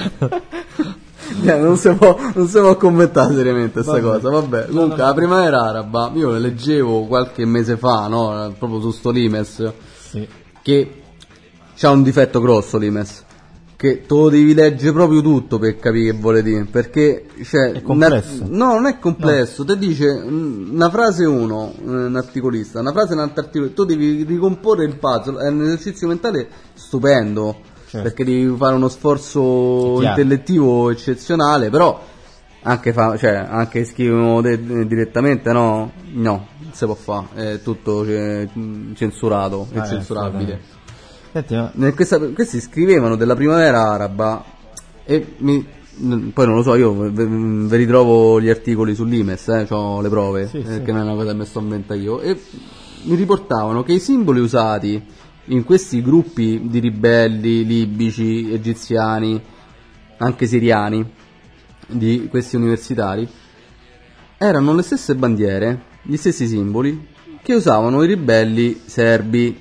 Eh, non si può, non si può commentare seriamente questa Vabbè. cosa. Vabbè, No, comunque no, no. la primavera araba, io le leggevo qualche mese fa, no? Proprio su sto Limes, Sì. che c'ha un difetto grosso Limes. Che te lo devi leggere proprio tutto per capire che vuole dire. Perché cioè, È complesso. una- no, non è complesso. Ti dice mm, una frase uno, eh, un articolista, una frase un altro articolista. Tu devi ricomporre il puzzle. È un esercizio mentale stupendo. Certo. Perché devi fare uno sforzo Chiaro. intellettivo eccezionale. Però anche, fa, cioè, anche scrivono de- direttamente, no? No, non si può fare. È tutto cioè, censurato e Ah, eh, censurabile. Senti, ma Nel- questa- questi scrivevano della primavera araba e mi, n- poi non lo so, io ve, ve ritrovo gli articoli sull'Imes, eh, ho le prove, Sì, eh, sì. che non è una cosa che mi sto inventando io, e mi riportavano che i simboli usati in questi gruppi di ribelli libici, egiziani, anche siriani, di questi universitari, erano le stesse bandiere, gli stessi simboli che usavano i ribelli serbi,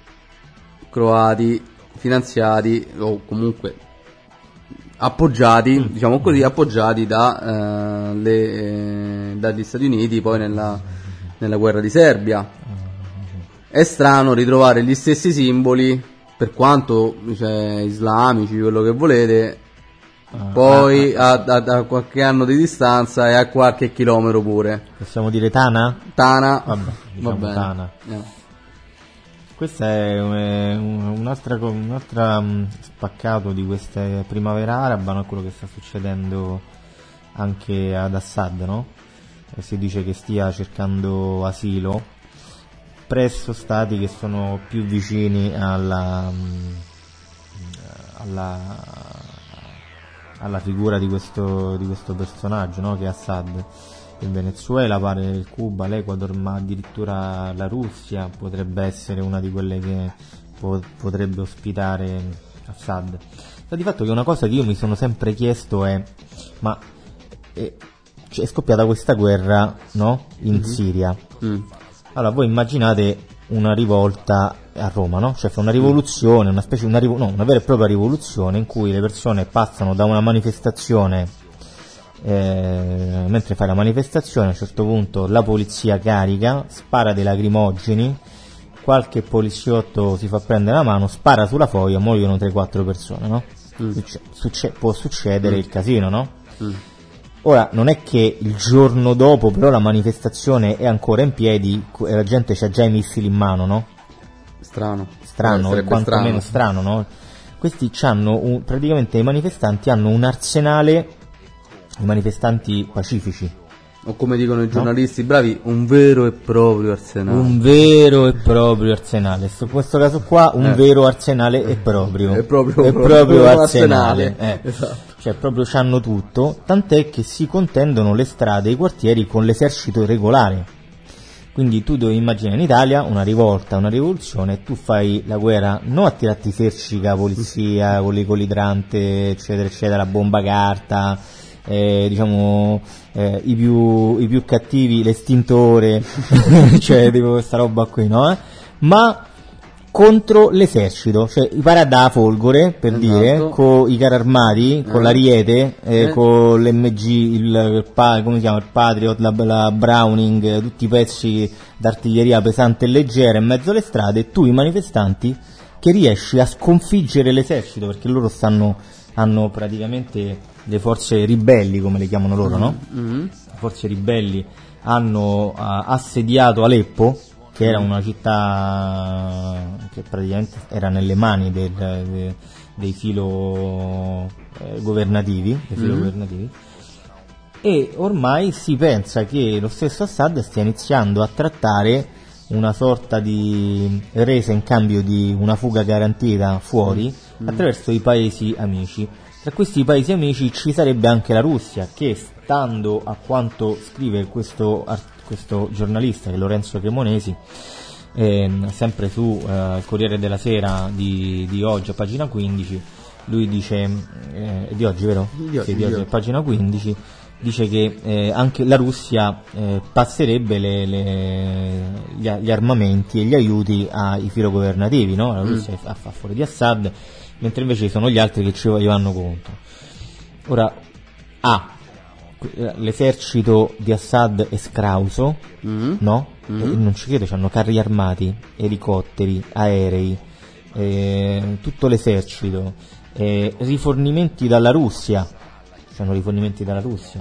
croati, finanziati o comunque appoggiati, diciamo così, appoggiati da, eh, le, eh, dagli Stati Uniti poi nella, nella guerra di Serbia. È strano ritrovare gli stessi simboli, per quanto cioè, islamici, quello che volete, poi a, a- a qualche anno di distanza e a qualche chilometro pure. possiamo dire Tana? Tana, Vabbè, va diciamo bene. Tana. Eh. Questa è un- un'altra, co- un'altra mh, spaccato di questa primavera araba, no? Quello che sta succedendo anche ad Assad, no? Eh, si dice che stia cercando asilo presso stati che sono più vicini alla, mh, alla, alla figura di questo, di questo personaggio, no? Che è Assad. Il Venezuela, pare il Cuba, l'Ecuador, ma addirittura la Russia potrebbe essere una di quelle che po- potrebbe ospitare Assad. Sta di fatto che una cosa che io mi sono sempre chiesto è: ma eh, cioè, è scoppiata questa guerra, no? In Siria. Mm. Allora voi immaginate una rivolta a Roma, no? Cioè fa una rivoluzione, una specie una, rivo- no, una vera e propria rivoluzione in cui le persone passano da una manifestazione, eh, mentre fai la manifestazione a un certo punto la polizia carica, spara dei lacrimogeni, qualche poliziotto si fa prendere la mano, spara sulla foglia, muoiono tre quattro persone, no? Mm. Succe- succe- può succedere Mm. il casino, no? Mm. Ora, non è che il giorno dopo però la manifestazione è ancora in piedi e la gente c'ha già i missili in mano, no? Strano. Strano, Eh, o quantomeno strano, no? Questi c'hanno un, praticamente i manifestanti hanno un arsenale, i manifestanti pacifici, O come dicono i giornalisti bravi, un vero e proprio arsenale. un vero e proprio arsenale. In questo caso qua un Eh. vero arsenale è proprio, È proprio- è proprio proprio un arsenale. arsenale. eh. Esatto. Cioè proprio c'hanno tutto, tant'è che si contendono le strade e i quartieri con l'esercito regolare. Quindi tu devi immaginare in Italia una rivolta, una rivoluzione, tu fai la guerra non a tirarti sercica, polizia, con l'idrante, eccetera, eccetera, la bomba carta, eh, diciamo eh, i, più, i più cattivi, l'estintore, cioè tipo questa roba qui, no? Eh? Ma contro l'esercito, cioè i parada a Folgore, per Esatto. dire, con i carri armati, con Eh. l'Ariete, eh, Eh. con l'M G, il, il pa- come si chiama, il Patriot, la, la Browning, tutti i pezzi d'artiglieria pesante e leggera in mezzo alle strade, e tu i manifestanti che riesci a sconfiggere l'esercito, perché loro stanno, hanno praticamente le forze ribelli, come le chiamano loro, no? Mm. Le forze ribelli hanno uh, assediato Aleppo, che era una città che praticamente era nelle mani del, de, dei filo eh, governativi, dei filo Mm. governativi, e ormai si pensa che lo stesso Assad stia iniziando a trattare una sorta di resa in cambio di una fuga garantita fuori Mm. attraverso i paesi amici. Tra questi paesi amici ci sarebbe anche la Russia, che stando a quanto scrive questo, art- questo giornalista, che è Lorenzo Cremonesi, ehm, sempre su eh, il Corriere della Sera di, di oggi a pagina quindici, lui dice, eh, di oggi vero? Di oggi, Sì, di oggi di a oggi. pagina quindici, dice che eh, anche la Russia eh, passerebbe le, le, gli, gli armamenti e gli aiuti ai filogovernativi, no? La Russia fa, fa fuori di Assad, mentre invece sono gli altri che ci vanno contro. Ora, A, l'esercito di Assad è scrauso, Mm. no? Mm. E non ci credo, c'hanno carri armati, elicotteri, aerei, eh, tutto l'esercito, eh, rifornimenti dalla Russia, c'hanno rifornimenti dalla Russia.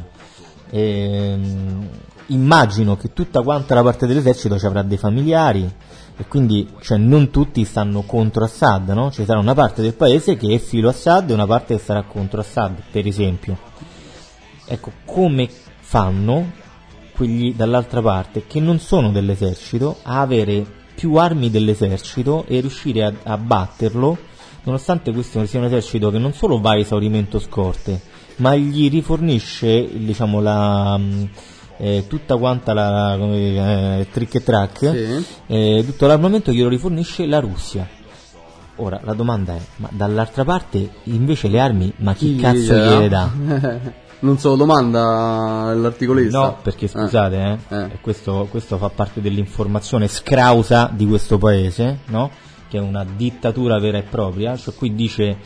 Ehm, immagino che tutta quanta la parte dell'esercito ci avrà dei familiari, e quindi cioè, non tutti stanno contro Assad, no? Ci sarà una parte del paese che è filo Assad e una parte che sarà contro Assad, per esempio. Ecco, come fanno quelli dall'altra parte, che non sono dell'esercito, a avere più armi dell'esercito e riuscire a, a batterlo, nonostante questo sia un esercito che non solo va a esaurimento scorte, ma gli rifornisce, diciamo, la... mh, Eh, tutta quanta la come dire, eh, trick e track, Sì. eh, tutto l'armamento glielo rifornisce la Russia. Ora la domanda è: ma dall'altra parte invece le armi, ma chi, Chi cazzo gliele gliele dà? Non so, domanda l'articolista. No, perché scusate, eh, Eh. e questo, questo fa parte dell'informazione scrausa di questo paese, no? Che è una dittatura vera e propria. Cioè qui dice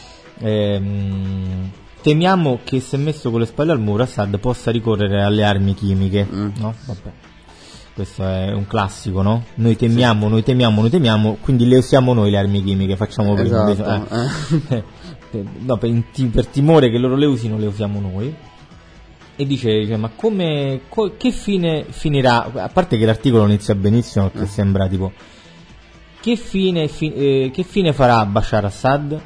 ehm, temiamo che se messo con le spalle al muro Assad possa ricorrere alle armi chimiche, Mm. no? Vabbè. Questo è un classico, no? Noi temiamo, noi temiamo, noi temiamo, quindi le usiamo noi le armi chimiche, facciamo prima. Esatto, eh. No, per, in- per timore che loro le usino, le usiamo noi. E dice, dice, ma come, co- che fine finirà? A parte che l'articolo inizia benissimo, che Eh. sembra tipo, che fine, fi- eh, che fine farà Bashar Assad?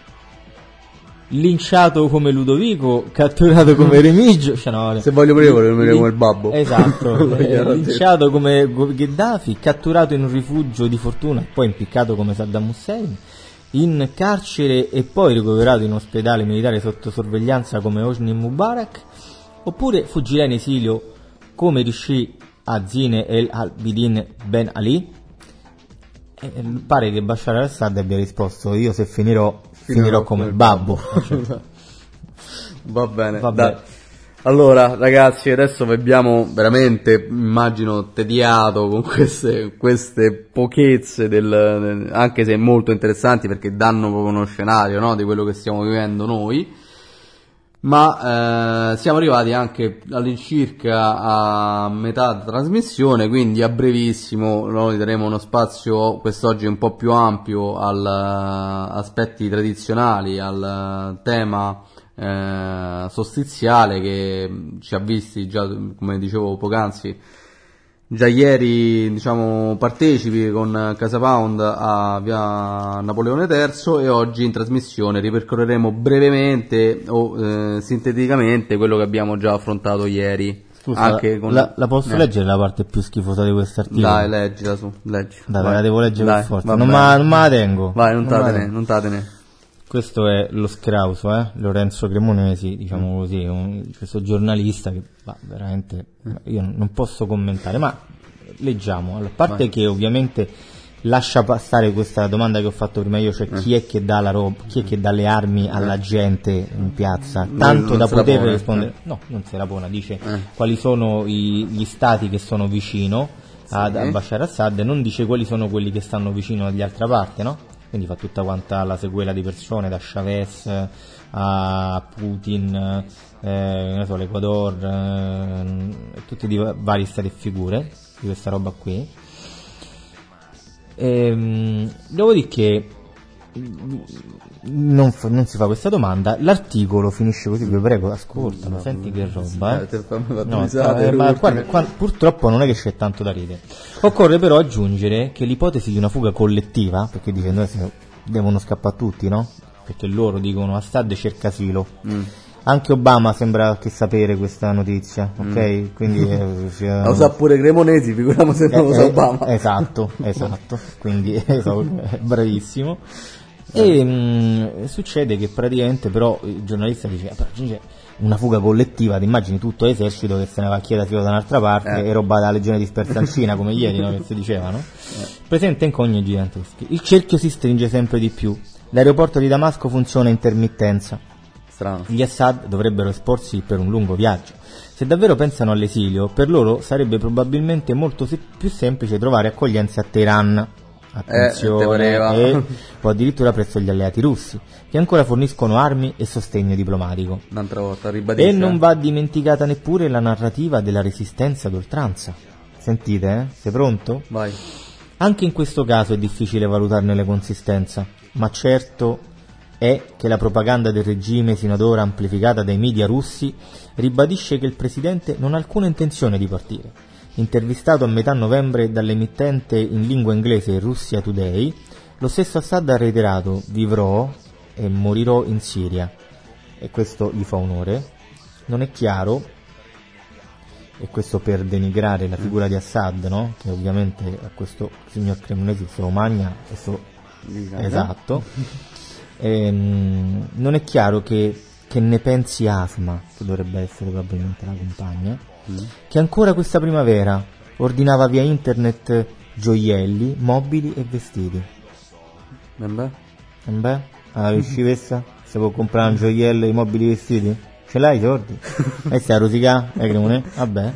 Linciato come Ludovico, catturato come Remigio, cioè no, Se voglio prevole, mi lin- come il babbo. Esatto, Perché eh, era linciato come Go- Gheddafi, catturato in un rifugio di fortuna, poi impiccato come Saddam Hussein, in carcere e poi ricoverato in ospedale militare sotto sorveglianza come Hosni Mubarak, oppure fuggirà in esilio come riuscì a Zine El Abidin Ben Ali? E pare che Bashar al-Assad abbia risposto: io se finirò finirò come il babbo. Va bene, Vabbè. dai. Allora, ragazzi, adesso vi abbiamo veramente, immagino, tediato con queste, queste pochezze, del, anche se molto interessanti perché danno proprio uno scenario, no, di quello che stiamo vivendo noi. Ma eh, siamo arrivati anche all'incirca a metà della trasmissione, quindi a brevissimo noi daremo uno spazio quest'oggi un po' più ampio agli aspetti tradizionali, al tema eh, solstiziale che ci ha visti già, come dicevo poc'anzi, già ieri, diciamo, partecipi con Casa Pound a via Napoleone terzo, e oggi in trasmissione ripercorreremo brevemente o eh, sinteticamente quello che abbiamo già affrontato ieri. Scusa, anche con... la, la posso eh. leggere la parte più schifosa di quest'articolo? Dai, leggila su, leggi. Dai, Vai. la devo leggere Dai, per forza. va Non bene. ma, non me la tengo. Vai, non Non me la tatene, tengo. non tatene. Questo è lo scrauso, eh? Lorenzo Cremonesi, diciamo Mm. così, un, questo giornalista che va veramente, io non posso commentare, ma leggiamo. Allora, a parte Vai. che ovviamente lascia passare questa domanda che ho fatto prima io, cioè Eh. chi è che dà la roba, chi è che dà le armi alla gente in piazza, Non- tanto non da se la poter pone, rispondere. eh. No, non se la pone, dice Eh. quali sono i- gli stati che sono vicino ad, Sì. a Bashar Assad, non dice quali sono quelli che stanno vicino agli altra parte, no? Quindi fa tutta quanta la sequela di persone, da Chavez a Putin, eh, non so, l'Ecuador, eh, tutti di va- vari stati e figure di questa roba qui. Ehm, dopodiché mm, non, fa- non si fa questa domanda, l'articolo finisce così, vi prego, ascoltalo, senti che roba, eh. Te fammi fare No, risate, eh, ma l'ultime. qua- qua- purtroppo non è che c'è tanto da ridere. Occorre però aggiungere che l'ipotesi di una fuga collettiva, perché dice noi se- devono scappare tutti, no? Perché loro dicono Assad cerca asilo. Mm. Anche Obama sembra che sapere questa notizia, ok? Quindi eh, sia- Lo sa pure Cremonesi, figuriamo se non lo sa eh, Obama. eh, esatto, esatto, quindi esatto, bravissimo. E mh, succede che praticamente però il giornalista dice, "Ah, però c'è una fuga collettiva, ti immagini tutto l'esercito che se ne va a chiedere asilo da un'altra parte Eh. e roba da legione dispersa in Cina come ieri, no, che si diceva, no? Presente incogniti giganteschi. Il cerchio si stringe sempre di più. L'aeroporto di Damasco funziona a intermittenza. Strano. Gli Assad dovrebbero esporsi per un lungo viaggio. Se davvero pensano all'esilio, per loro sarebbe probabilmente molto se- più semplice trovare accoglienza a Teheran. te Attenzione, pareva. e o addirittura presso gli alleati russi, che ancora forniscono armi e sostegno diplomatico. Un'altra volta, ribadisce. E non va dimenticata neppure la narrativa della resistenza d'oltranza. Sentite, eh? Sei pronto? Vai. Anche in questo caso è difficile valutarne la consistenza, ma certo è che la propaganda del regime, sino ad ora amplificata dai media russi, ribadisce che il presidente non ha alcuna intenzione di partire. Intervistato a metà novembre dall'emittente in lingua inglese Russia Today, lo stesso Assad ha reiterato «vivrò e morirò in Siria». E questo gli fa onore. Non è chiaro, e questo per denigrare la figura di Assad, no? Che ovviamente a questo signor Cremonesi se lo magna, questo Dica, esatto. Ehm, non è chiaro che, che ne pensi Asma, che dovrebbe essere probabilmente la compagna, Mm. che ancora questa primavera ordinava via internet gioielli, mobili e vestiti. Eh beh. E beh, alla riuscivessa? Se può comprare un gioiello e i mobili e i vestiti? Ce l'hai i soldi? E stai a rosicare? Eh, Cremone? Vabbè.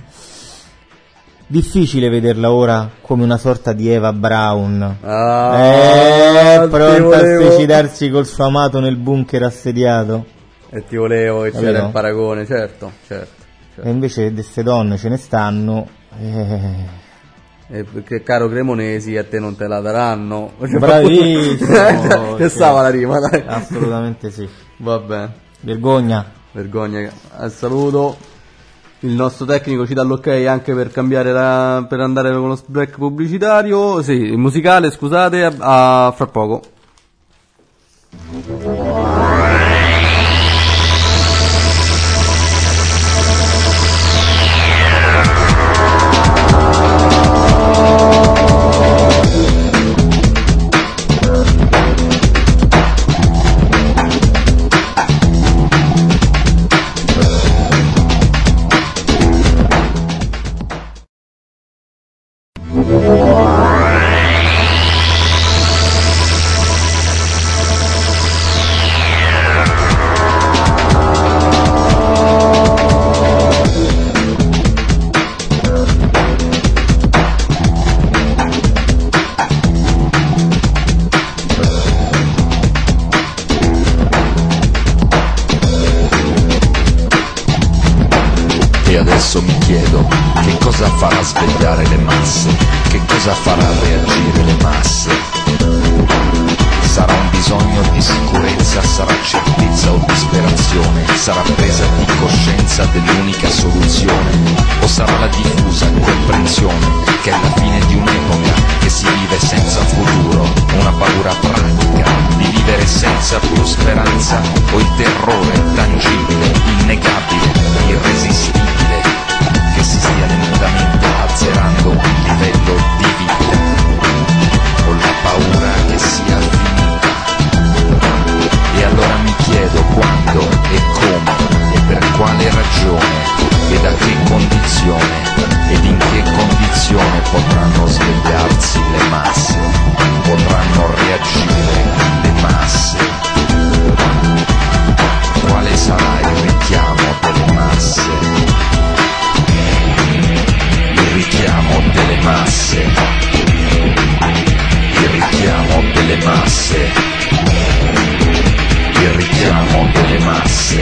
Difficile vederla ora come una sorta di Eva Braun. Ah, Eh, ti pronta volevo- a suicidarsi col suo amato nel bunker assediato. E ti volevo che Capito? c'era il paragone, certo, certo. certo. E invece di queste donne ce ne stanno. Eh, E perché caro Cremonesi a te non te la daranno. Bravissimo. Che stava la rima, dai. assolutamente sì. Vabbè, Vergogna. vergogna. Al saluto. Il nostro tecnico ci dà l'ok anche per cambiare la, per andare con lo break pubblicitario. Sì, musicale, scusate, a, a fra poco. spesso mi chiedo che cosa farà svegliare le masse, che cosa farà reagire le masse. Sarà un bisogno di sicurezza, sarà certezza o disperazione, sarà presa di coscienza dell'unica soluzione, o sarà la diffusa comprensione che è la fine di un'epoca, che si vive senza futuro, una paura pratica di vivere senza più speranza, o il terrore tangibile, innegabile, irresistibile, che si stia lentamente azzerando il livello di vita, o la paura che sia finita. E allora mi chiedo quando e come e per quale ragione e da che condizione ed in che condizione potranno svegliarsi le masse, potranno reagire le masse. Quale sarà il richiamo delle masse? Il richiamo delle masse. Il richiamo delle masse. Il richiamo delle masse,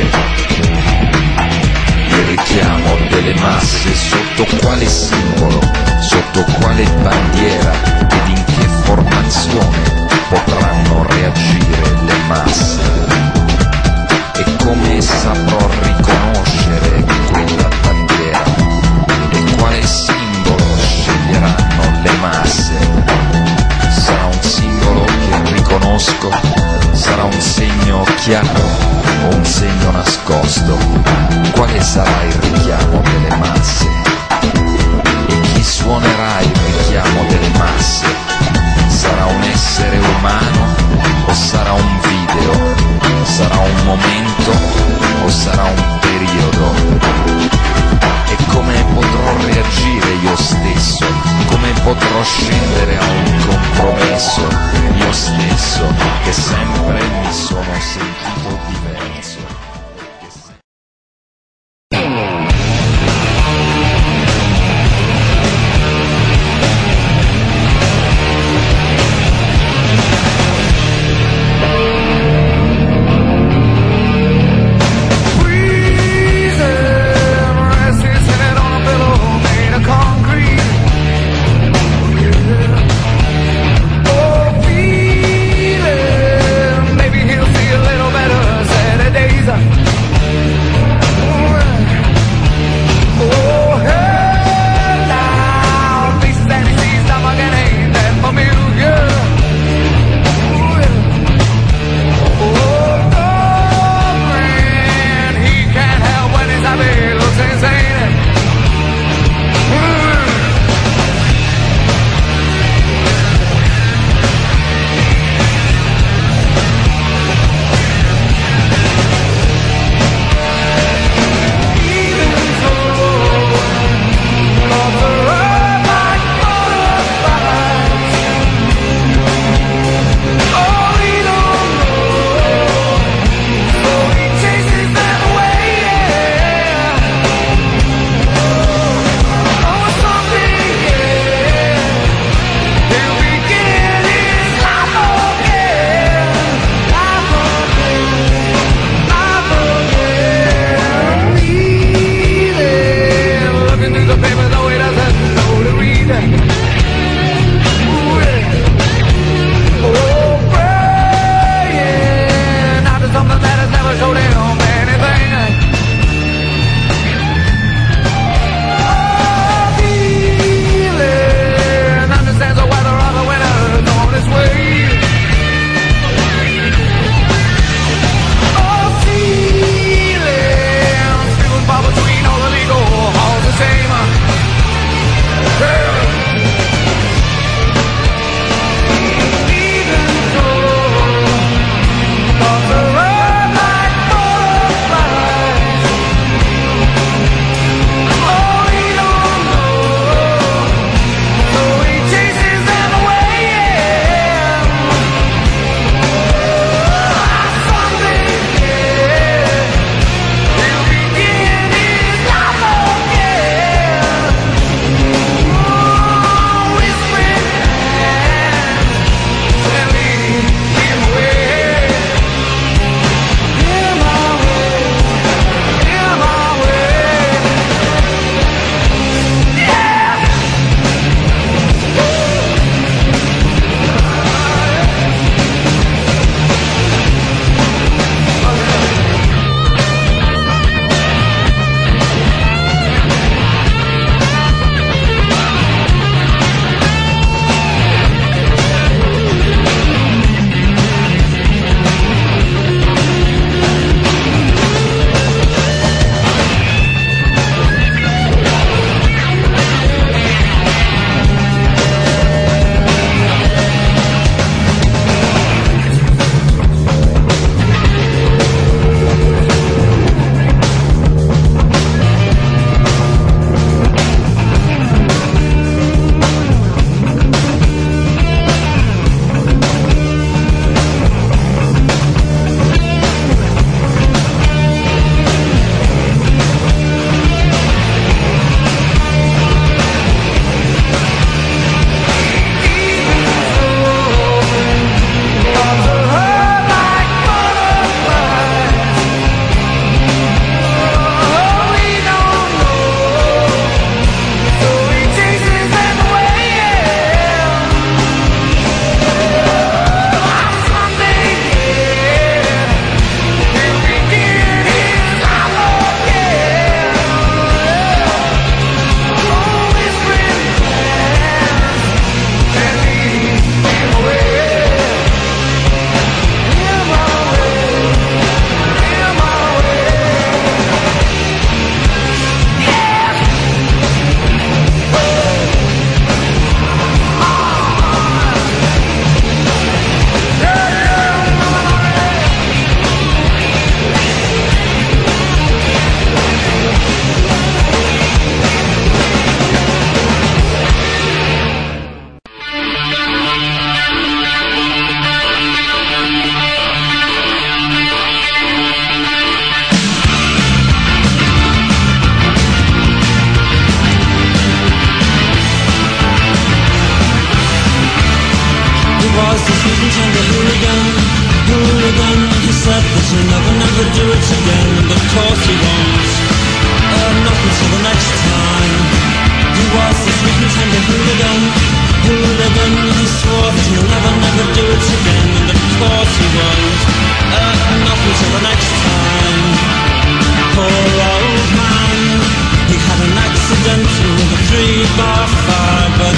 il richiamo delle masse sotto quale simbolo, sotto quale bandiera ed in che formazione potranno reagire le masse, e come saprò riconoscere quella bandiera e quale simbolo sceglieranno le masse. Sarà un simbolo che riconosco, sarà un segno chiaro o un segno nascosto? Quale sarà il richiamo delle masse? E chi suonerà il richiamo delle masse? Sarà un essere umano o sarà un video? Sarà un momento o sarà un periodo? E come potrò reagire io stesso? Come potrò scendere a un compromesso io stesso, che sempre mi sono sentito diverso? Che se...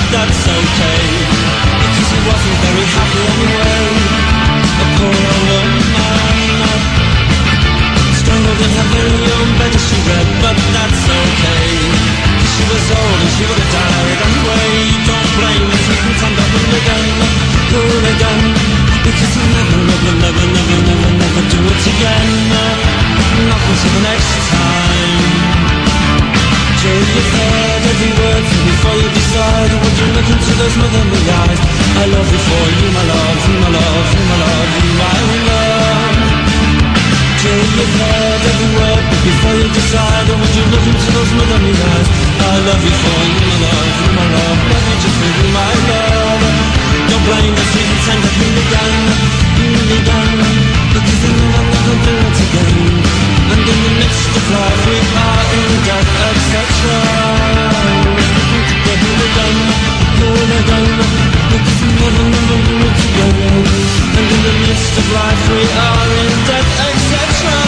that's okay, because he wasn't very happy anyway. A poor old woman, strangled in her very own bed as she read, but that's okay, cause she was old and she would have died anyway. Don't blame us, he can stand up and again, cool again, because he'll never, never, never, never, never, never do it again. Not until the next time. Till you've heard every word, so before you decide, would you look into those motherly eyes? I love you for you, my love, you, my love, you, my love, you, my love. Till you've heard every word, but before you decide, would you look into those motherly eyes? I love you for you, my love, you, my love, love you just for you, my love. Don't blame us, we can send a thing again, thing again, because they never, never do it again. And in the midst of life we are in death, et cetera. Together again, all again, because we never, never do it again. And in the midst of life we are in death, et cetera.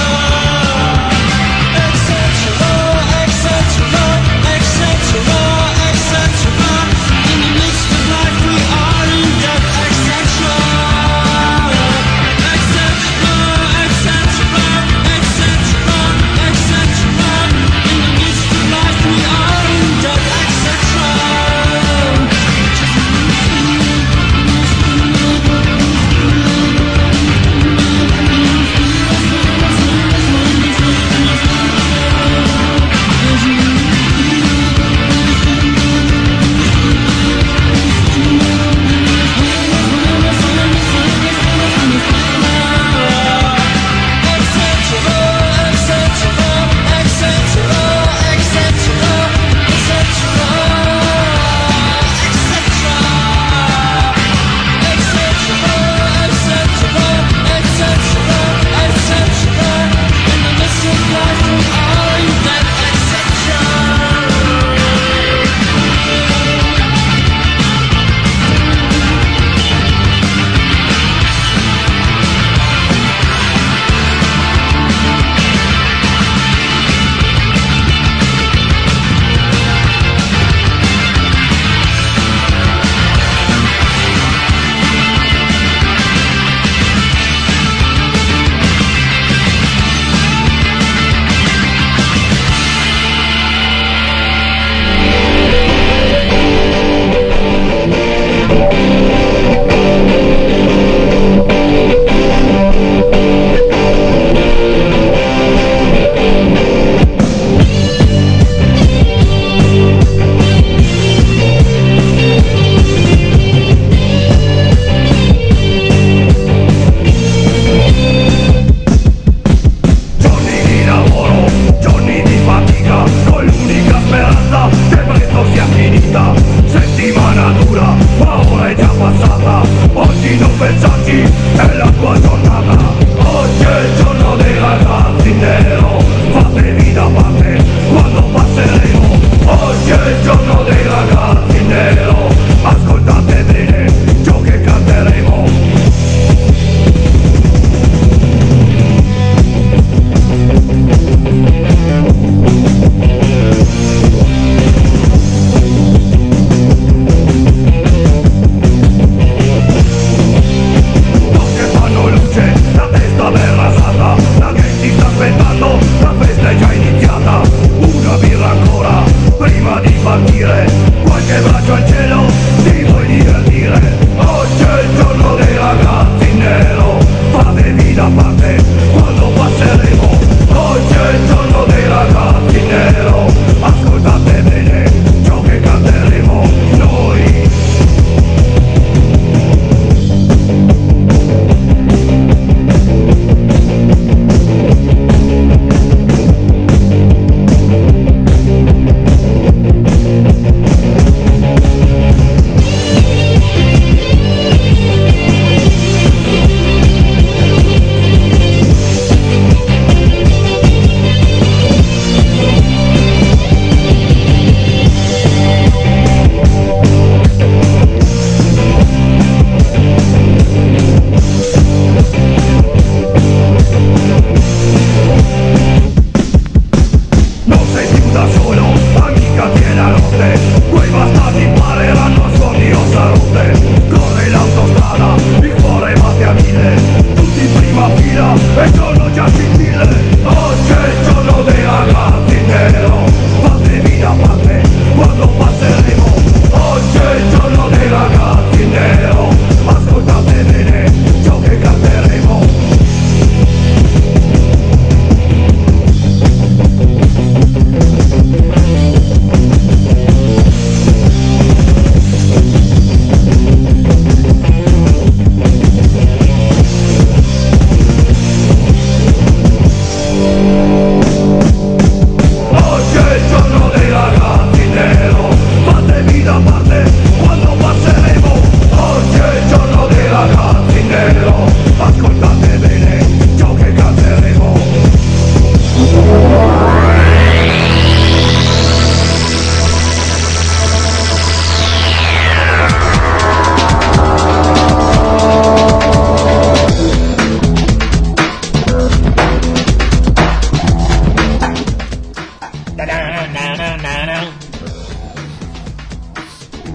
Et cetera, et cetera, et cetera, et cetera. In the midst of life we are in death, et cetera.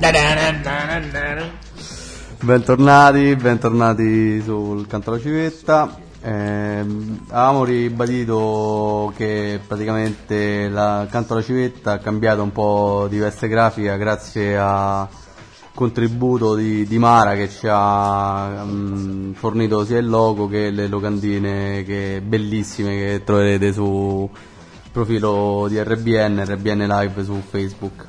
Bentornati, bentornati sul Canto alla Civetta. Eh, avevamo ribadito che praticamente la Canto alla Civetta ha cambiato un po' di veste grafica grazie a contributo di, di Mara, che ci ha mh, fornito sia il logo che le locandine che bellissime che troverete su profilo di R B N, R B N Live su Facebook.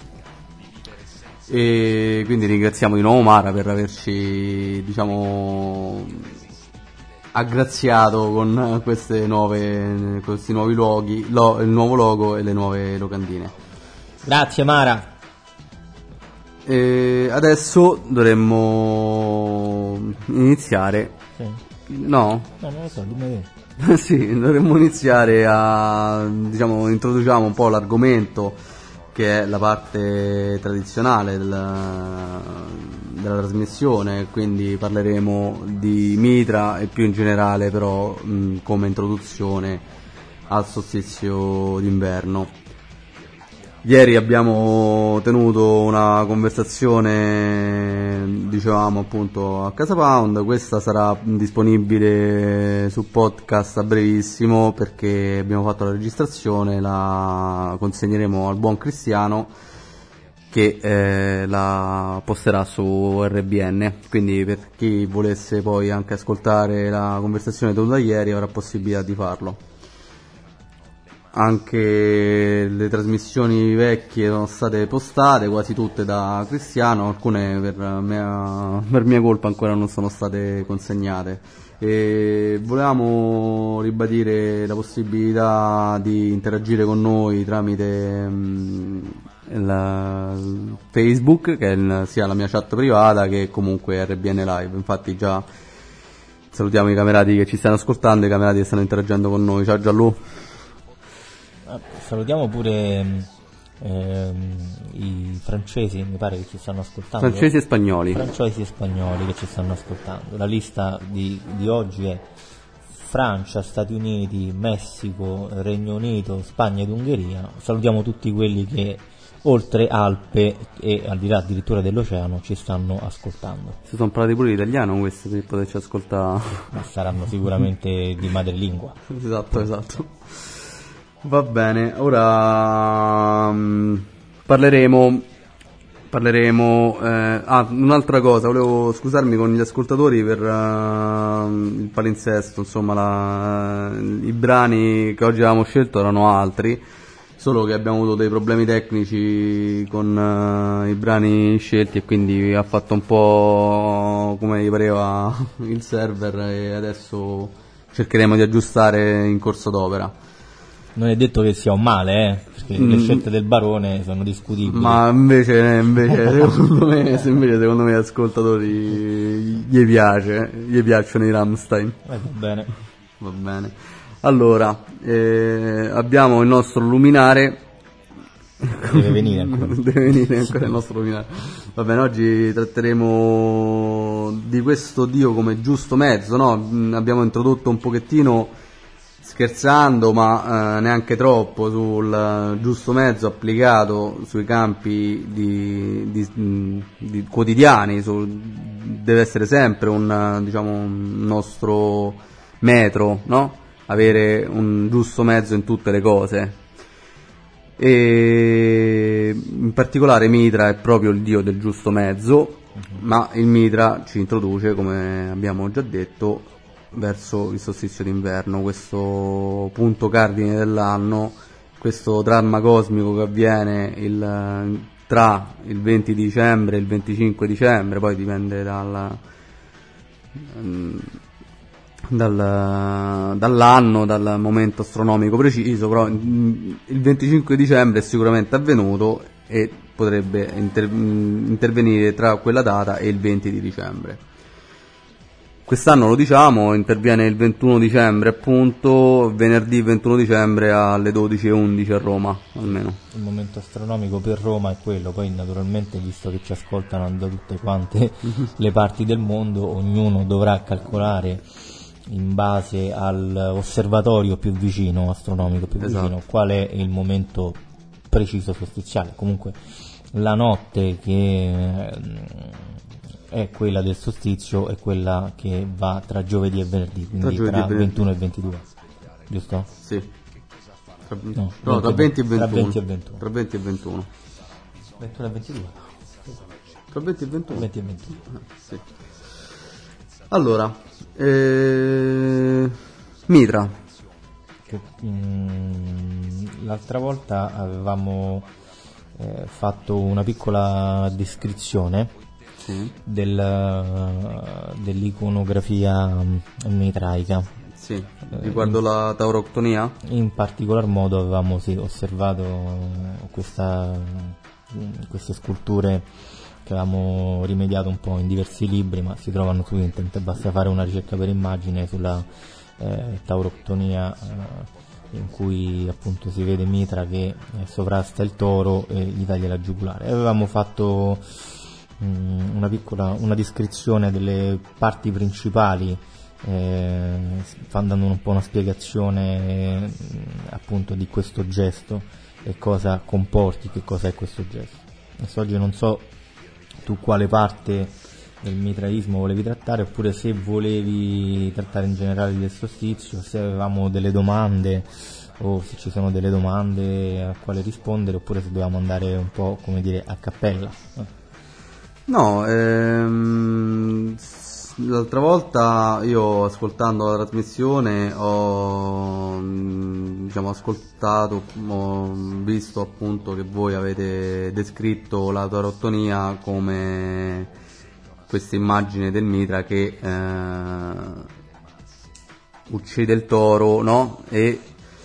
E quindi ringraziamo di nuovo Mara per averci, diciamo, aggraziato con queste nuove, questi nuovi luoghi, lo, il nuovo logo e le nuove locandine. Grazie Mara. E adesso dovremmo iniziare. Sì. No? No, non lo so, dimmi te. Sì, dovremmo iniziare a, diciamo, introduciamo un po' l'argomento, che è la parte tradizionale della, della trasmissione, quindi parleremo di Mitra e più in generale però mh, come introduzione al solstizio d'inverno. Ieri abbiamo tenuto una conversazione, dicevamo appunto, a Casa Pound. Questa sarà disponibile su podcast a brevissimo perché abbiamo fatto la registrazione, la consegneremo al buon Cristiano che eh, la posterà su R B N, quindi per chi volesse poi anche ascoltare la conversazione tenuta ieri avrà possibilità di farlo. Anche le trasmissioni vecchie sono state postate, quasi tutte da Cristiano, alcune per mia, per mia colpa ancora non sono state consegnate. E volevamo ribadire la possibilità di interagire con noi tramite mh, il Facebook, che è il, sia la mia chat privata che comunque R B N Live. Infatti già salutiamo i camerati che ci stanno ascoltando, i camerati che stanno interagendo con noi. Ciao Gianlu. Salutiamo pure ehm, i francesi, mi pare che ci stanno ascoltando. Francesi e spagnoli. Francesi e spagnoli che ci stanno ascoltando. La lista di, di oggi è Francia, Stati Uniti, Messico, Regno Unito, Spagna ed Ungheria. Salutiamo tutti quelli che oltre Alpe e al di là addirittura dell'oceano ci stanno ascoltando. Si sono parlati pure l'italiano questi per poterci ascoltare. Ma saranno sicuramente di madrelingua. Esatto, esatto. Va bene, ora um, parleremo, parleremo eh, ah, un'altra cosa, volevo scusarmi con gli ascoltatori per uh, il palinsesto, insomma la, i brani che oggi avevamo scelto erano altri, solo che abbiamo avuto dei problemi tecnici con uh, i brani scelti e quindi ha fatto un po' come gli pareva il server e adesso cercheremo di aggiustare in corso d'opera. Non è detto che sia un male, eh, perché mm. le scelte del barone sono discutibili. Ma invece, invece secondo me, se invece secondo me agli ascoltatori gli piace, gli piacciono i Rammstein. Eh, va bene. Va bene. Allora, eh, abbiamo il nostro luminare. Deve venire ancora. Deve venire ancora il nostro luminare. Va bene, oggi tratteremo di questo Dio come giusto mezzo, no? Abbiamo introdotto un pochettino, scherzando ma eh, neanche troppo, sul uh, giusto mezzo applicato sui campi di, di, di, di quotidiani, su, deve essere sempre un, uh, diciamo, un nostro metro, no? Avere un giusto mezzo in tutte le cose, e in particolare Mitra è proprio il dio del giusto mezzo, ma il Mitra ci introduce, come abbiamo già detto, verso il solstizio d'inverno, questo punto cardine dell'anno, questo dramma cosmico che avviene il, tra il venti dicembre e il venticinque dicembre, poi dipende dal, dal, dall'anno, dal momento astronomico preciso, però il venticinque dicembre è sicuramente avvenuto e potrebbe inter, intervenire tra quella data e il venti di dicembre. Quest'anno lo diciamo, interviene il ventuno dicembre, appunto, venerdì ventuno dicembre alle dodici e undici a Roma, almeno. Il momento astronomico per Roma è quello, poi naturalmente, visto che ci ascoltano da tutte quante le parti del mondo, ognuno dovrà calcolare in base all'osservatorio più vicino, astronomico più vicino, esatto, qual è il momento preciso solstiziale. Comunque la notte che è quella del solstizio è quella che va tra giovedì e venerdì, quindi Tra tra, giovedì e ventuno e ventidue, giusto? Sì. Tra, No, no, tra venti e tra ventuno. venti e ventuno. Tra venti e ventuno. ventuno e ventidue. Tra venti e ventuno. venti e ventuno. Sì. Allora, eh, Mitra. Che, mm, l'altra volta avevamo eh, fatto una piccola descrizione Sì. del, dell'iconografia mm, mitraica. Sì, riguardo la tauroctonia? In particolar modo avevamo sì, osservato questa, queste sculture che avevamo rimediato un po' in diversi libri, ma si trovano su internet, basta fare una ricerca per immagine sulla eh, tauroctonia, eh, in cui appunto si vede Mitra che eh, sovrasta il toro e gli taglia la giugulare. Avevamo fatto mh, una piccola una descrizione delle parti principali, eh, dando un po' una spiegazione eh, appunto di questo gesto e cosa comporti, che cosa è questo gesto. Adesso oggi non so tu quale parte del mitraismo volevi trattare, oppure se volevi trattare in generale del solstizio, se avevamo delle domande o se ci sono delle domande a quale rispondere, oppure se dovevamo andare un po', come dire, a cappella. No, ehm, l'altra volta io, ascoltando la trasmissione, ho mh, diciamo ascoltato, ho visto appunto che voi avete descritto la tauroctonia come questa immagine del Mitra che eh, uccide il toro, no? E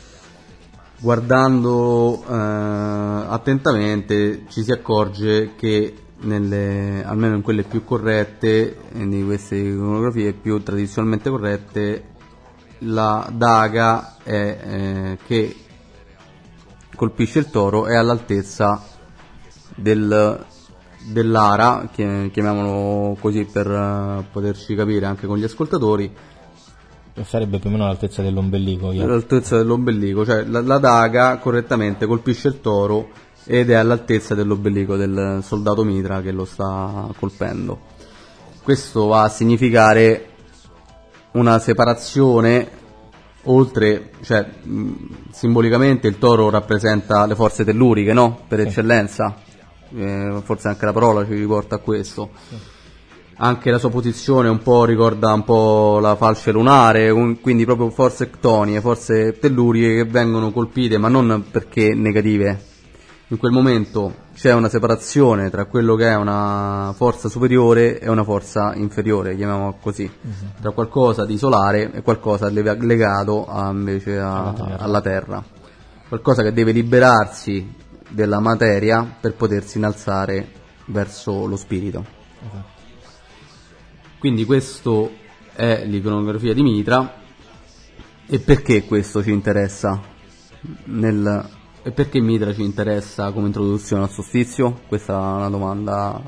guardando eh, attentamente ci si accorge che nelle, almeno in quelle più corrette, di queste iconografie più tradizionalmente corrette, la daga è, eh, che colpisce il toro è all'altezza del, dell'ara, chiamiamolo così per uh, poterci capire anche con gli ascoltatori. Sarebbe più o meno all'altezza dell'ombelico. Io. All'altezza dell'ombelico, cioè la, la daga correttamente colpisce il toro ed è all'altezza dell'ombelico del soldato Mitra che lo sta colpendo. Questo va a significare una separazione, oltre, cioè mh, simbolicamente il toro rappresenta le forze telluriche, no? Per sì. eccellenza, eh, forse anche la parola ci riporta a questo. Sì. Anche la sua posizione un po' ricorda un po' la falce lunare, quindi proprio forze ctonie, forze telluriche che vengono colpite, ma non perché negative. In quel momento c'è una separazione tra quello che è una forza superiore e una forza inferiore, chiamiamola così, uh-huh. tra qualcosa di solare e qualcosa legato a, invece a, alla, terra. alla terra, qualcosa che deve liberarsi della materia per potersi innalzare verso lo spirito. Uh-huh. Quindi questo è l'iconografia di Mitra. E perché questo ci interessa nel... E perché Mitra ci interessa come introduzione al solstizio? Questa è una domanda.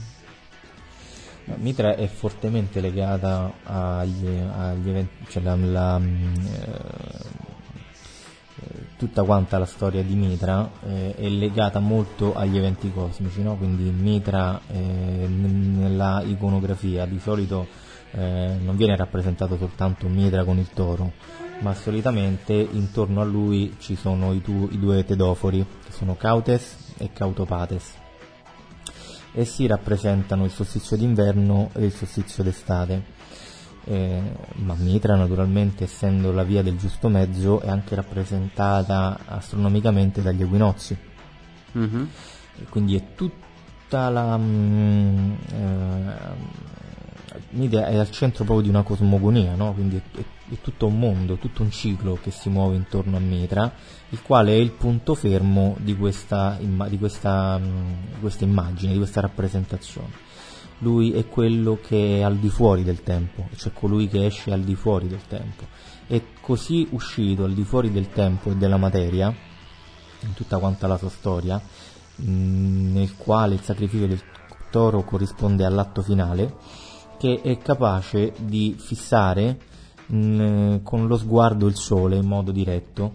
Mitra è fortemente legata agli, agli eventi, cioè la, la, eh, tutta quanta la storia di Mitra eh, è legata molto agli eventi cosmici, no? Quindi Mitra eh, nella iconografia di solito eh, non viene rappresentato soltanto Mitra con il toro, ma solitamente intorno a lui ci sono i, tu, i due tedofori, che sono Cautes e Cautopates. Essi rappresentano il solstizio d'inverno e il solstizio d'estate, eh, ma Mitra naturalmente, essendo la via del giusto mezzo, è anche rappresentata astronomicamente dagli equinozi. Mm-hmm. E quindi è tutta la... Mm, eh, Mitra è al centro proprio di una cosmogonia, no? Quindi è, è, è tutto un mondo, tutto un ciclo che si muove intorno a Mitra, il quale è il punto fermo di questa, di questa, di questa immagine, di questa rappresentazione. Lui è quello che è al di fuori del tempo, cioè colui che esce al di fuori del tempo. È così uscito al di fuori del tempo e della materia, in tutta quanta la sua storia, mh, nel quale il sacrificio del toro corrisponde all'atto finale, che è capace di fissare mh, con lo sguardo il sole in modo diretto,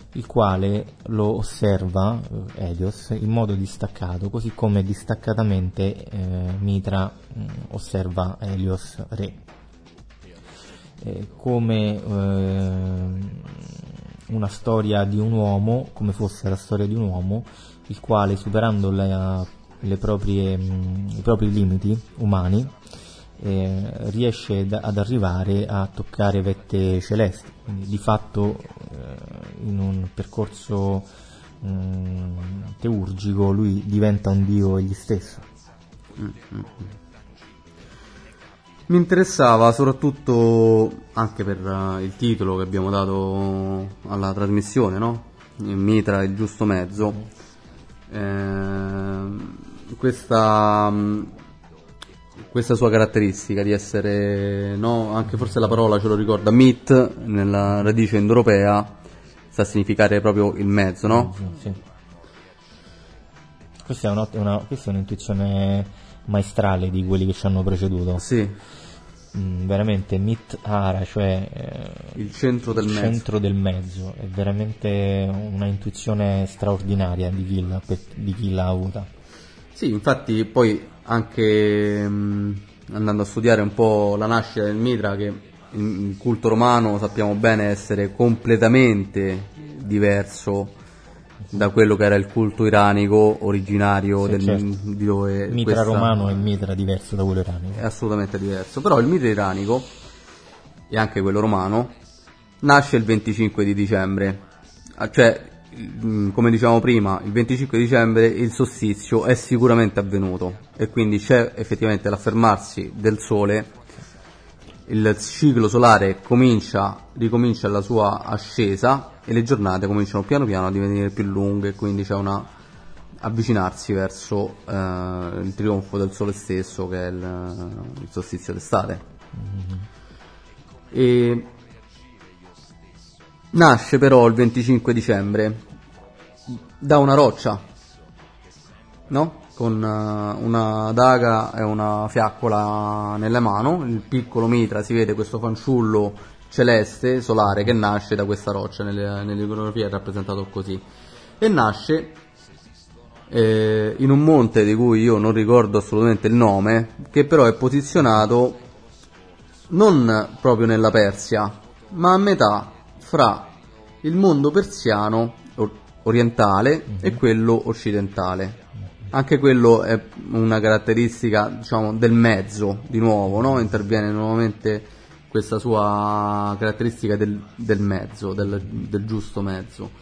il quale lo osserva, eh, Helios, in modo distaccato, così come distaccatamente eh, Mitra mh, osserva Helios re. Eh, come eh, una storia di un uomo, come fosse la storia di un uomo, il quale, superando la, le proprie, mh, i propri limiti umani, eh, riesce da, ad arrivare a toccare vette celesti, quindi di fatto eh, in un percorso mh, teurgico lui diventa un dio egli stesso. Mm-hmm. Mi interessava soprattutto anche per uh, il titolo che abbiamo dato alla trasmissione, no? Mitra, il giusto mezzo. Eh, questa, questa sua caratteristica di essere, no? Anche forse la parola ce lo ricorda, mit, nella radice indoeuropea, sta a significare proprio il mezzo, no? Sì. Questa è, una, una, questa è un'intuizione maestrale di quelli che ci hanno preceduto. Sì. Mm, veramente mit ara, cioè eh, il centro del il mezzo. centro del mezzo è veramente una intuizione straordinaria di chi l'ha, di chi l'ha avuta. Sì, infatti poi anche mh, andando a studiare un po' la nascita del Mitra, che il, il culto romano sappiamo bene essere completamente diverso da quello che era il culto iranico originario, sì, del, certo. di dove Mitra questa, romano e Mitra diverso da quello iranico. È assolutamente diverso, però il Mitra iranico e anche quello romano nasce il venticinque di dicembre, cioè come dicevamo prima, il venticinque dicembre il solstizio è sicuramente avvenuto e quindi c'è effettivamente l'affermarsi del sole, il ciclo solare comincia, ricomincia la sua ascesa e le giornate cominciano piano piano a divenire più lunghe, quindi c'è una avvicinarsi verso eh, il trionfo del sole stesso, che è il, il solstizio d'estate. Mm-hmm. E nasce però il venticinque dicembre da una roccia, no? Con uh, una daga e una fiaccola nelle mani. Il piccolo Mitra, si vede questo fanciullo celeste, solare, che nasce da questa roccia, nelle, nell'iconografia è rappresentato così, e nasce eh, in un monte di cui io non ricordo assolutamente il nome, che però è posizionato non proprio nella Persia, ma a metà fra il mondo persiano orientale mm-hmm. e quello occidentale. Anche quello è una caratteristica, diciamo, del mezzo, di nuovo, no? Interviene nuovamente questa sua caratteristica del, del mezzo, del, del giusto mezzo.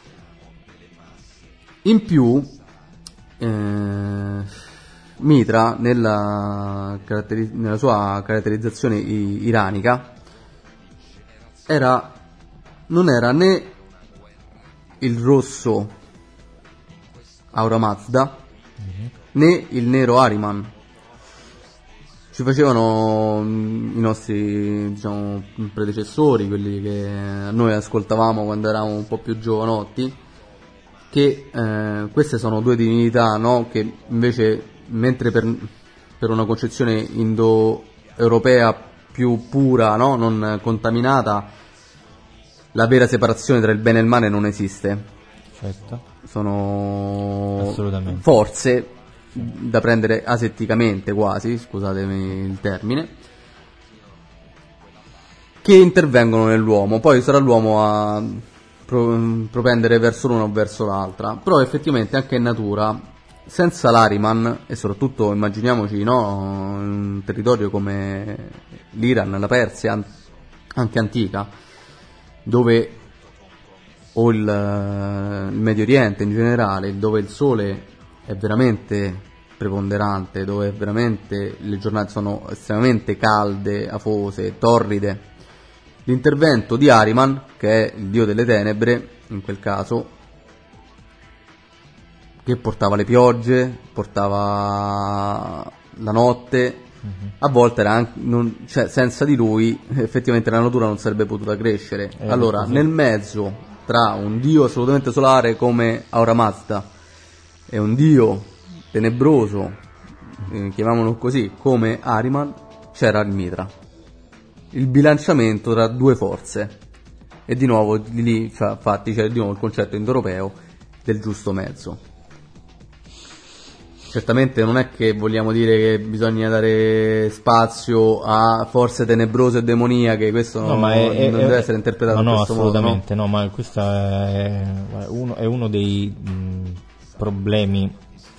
In più, eh, Mitra, nella, caratteri- nella sua caratterizzazione i- iranica, era, non era né il rosso Ahura Mazda mm-hmm. né il nero Ahriman. Ci facevano i nostri, diciamo, predecessori, quelli che noi ascoltavamo quando eravamo un po' più giovanotti, che eh, queste sono due divinità, no? Che invece, mentre per, per una concezione indoeuropea più pura, no? Non contaminata, la vera separazione tra il bene e il male non esiste. Certo. Sono forze da prendere asetticamente, quasi, scusatemi il termine, che intervengono nell'uomo. Poi sarà l'uomo a pro- propendere verso l'una o verso l'altra, però effettivamente anche in natura, senza l'Ahriman, e soprattutto immaginiamoci, no, un territorio come l'Iran, la Persia, anche antica, dove o il, il Medio Oriente in generale, dove il sole è veramente preponderante, dove veramente le giornate sono estremamente calde, afose, torride, l'intervento di Ahriman, che è il dio delle tenebre in quel caso, che portava le piogge, portava la notte, mm-hmm. a volte era anche, non, cioè, senza di lui effettivamente la natura non sarebbe potuta crescere. Eh, allora nel mezzo tra un dio assolutamente solare come Ahura Mazda e un dio tenebroso, eh, chiamiamolo così, come Ahriman, c'era il Mitra, il bilanciamento tra due forze, e di nuovo di lì fa- infatti c'è di nuovo il concetto indoeuropeo del giusto mezzo. Certamente non è che vogliamo dire che bisogna dare spazio a forze tenebrose e demoniache, questo No, non, ma è, è, non deve essere interpretato no, in no, questo modo, no? assolutamente no, ma questo è uno, è uno dei mh, problemi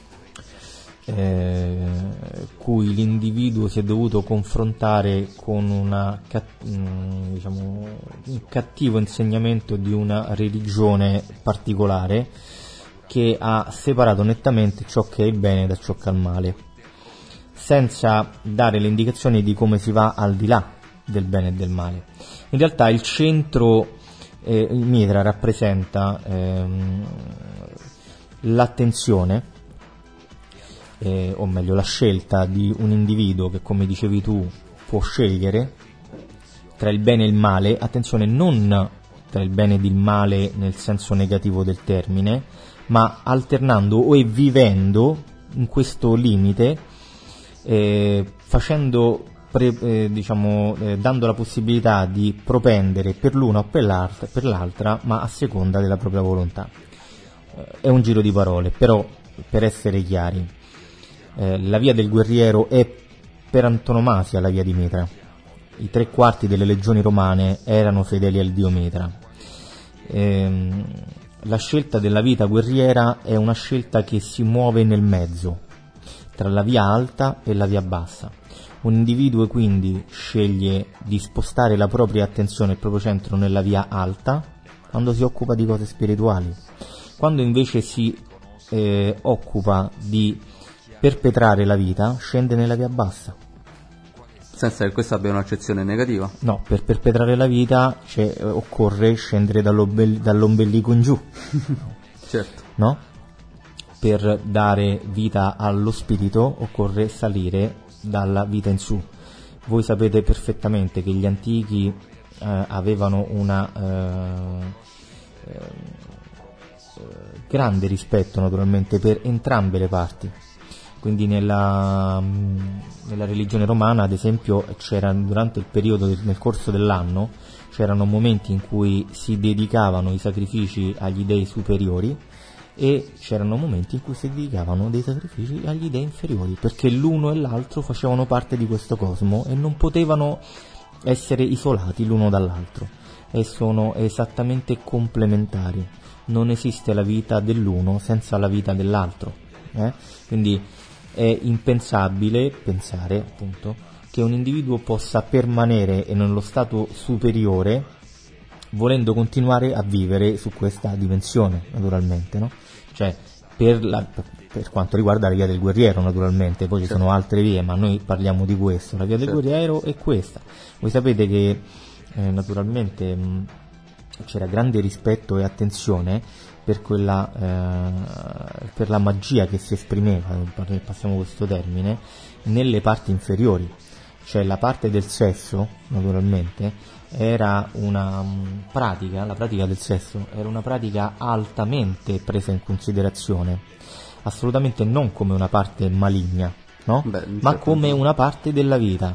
eh, cui l'individuo si è dovuto confrontare con una, cat- mh, diciamo, un cattivo insegnamento di una religione particolare che ha separato nettamente ciò che è il bene da ciò che è il male, senza dare le indicazioni di come si va al di là del bene e del male. In realtà il centro, eh, il mitra rappresenta ehm, l'attenzione, eh, o meglio la scelta di un individuo che, come dicevi tu, può scegliere tra il bene e il male, attenzione, non tra il bene ed il male nel senso negativo del termine, ma alternando o e vivendo in questo limite, eh, facendo pre, eh, diciamo eh, dando la possibilità di propendere per l'una o per l'altra, per l'altra, ma a seconda della propria volontà. Eh, è un giro di parole, però per essere chiari, eh, la via del guerriero è per antonomasia la via di Mitra. I tre quarti delle legioni romane erano fedeli al dio Mitra. Ehm, La scelta della vita guerriera è una scelta che si muove nel mezzo, tra la via alta e la via bassa. Un individuo quindi sceglie di spostare la propria attenzione, il proprio centro nella via alta, quando si occupa di cose spirituali. Quando invece si eh, occupa di perpetrare la vita, scende nella via bassa. Senza che questa abbia un'accezione negativa. No, per perpetrare la vita cioè, eh, occorre scendere dall'ombel- dall'ombelico in giù. Certo. No? Per dare vita allo spirito occorre salire dalla vita in su. Voi sapete perfettamente che gli antichi eh, avevano una eh, eh, grande rispetto naturalmente per entrambe le parti. Quindi nella, nella religione romana, ad esempio, c'era durante il periodo del, nel corso dell'anno c'erano momenti in cui si dedicavano i sacrifici agli dei superiori e c'erano momenti in cui si dedicavano dei sacrifici agli dei inferiori, perché l'uno e l'altro facevano parte di questo cosmo e non potevano essere isolati l'uno dall'altro, e sono esattamente complementari. Non esiste la vita dell'uno senza la vita dell'altro, eh? Quindi è impensabile pensare appunto che un individuo possa permanere nello stato superiore volendo continuare a vivere su questa dimensione, naturalmente, no? Cioè per, la, per quanto riguarda la via del guerriero, naturalmente, poi certo. Ci sono altre vie, ma noi parliamo di questo. La via del certo. guerriero è questa. Voi sapete che eh, naturalmente mh, c'era grande rispetto e attenzione per quella eh, per la magia che si esprimeva, passiamo questo termine, nelle parti inferiori. Cioè la parte del sesso, naturalmente, era una um, pratica, la pratica del sesso era una pratica altamente presa in considerazione, assolutamente non come una parte maligna, no? Beh, ma certo. come una parte della vita.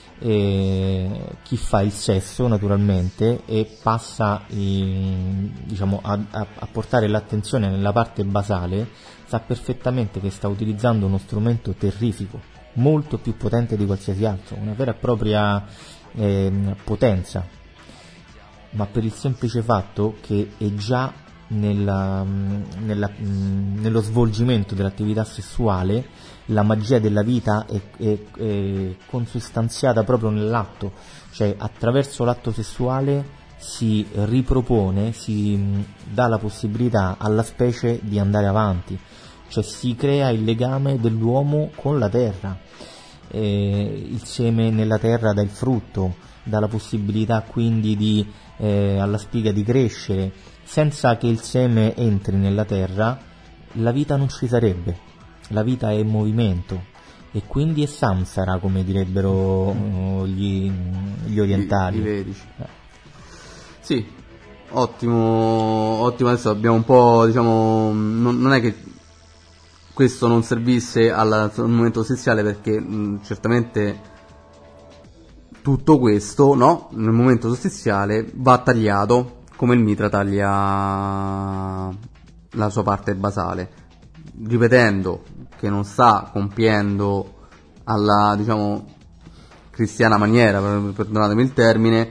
E chi fa il sesso naturalmente e passa in, diciamo, a, a, a portare l'attenzione nella parte basale sa perfettamente che sta utilizzando uno strumento terrifico, molto più potente di qualsiasi altro, una vera e propria eh, potenza, ma per il semplice fatto che è già nella, nella, nello svolgimento dell'attività sessuale la magia della vita è, è, è consustanziata proprio nell'atto, cioè attraverso l'atto sessuale si ripropone, si dà la possibilità alla specie di andare avanti, cioè si crea il legame dell'uomo con la terra, eh, il seme nella terra dà il frutto, dà la possibilità quindi di, eh, alla spiga di crescere. Senza che il seme entri nella terra la vita non ci sarebbe. La vita è in movimento e quindi è samsara, come direbbero uh, gli, gli orientali. I, i vedici. Eh. Sì, ottimo, ottimo. Adesso abbiamo un po', diciamo, non, non è che questo non servisse alla, al momento essenziale, perché mh, certamente tutto questo, no, nel momento sostanziale va tagliato come il mitra taglia la sua parte basale, ripetendo che non sta compiendo alla, diciamo, cristiana maniera, perdonatemi il termine,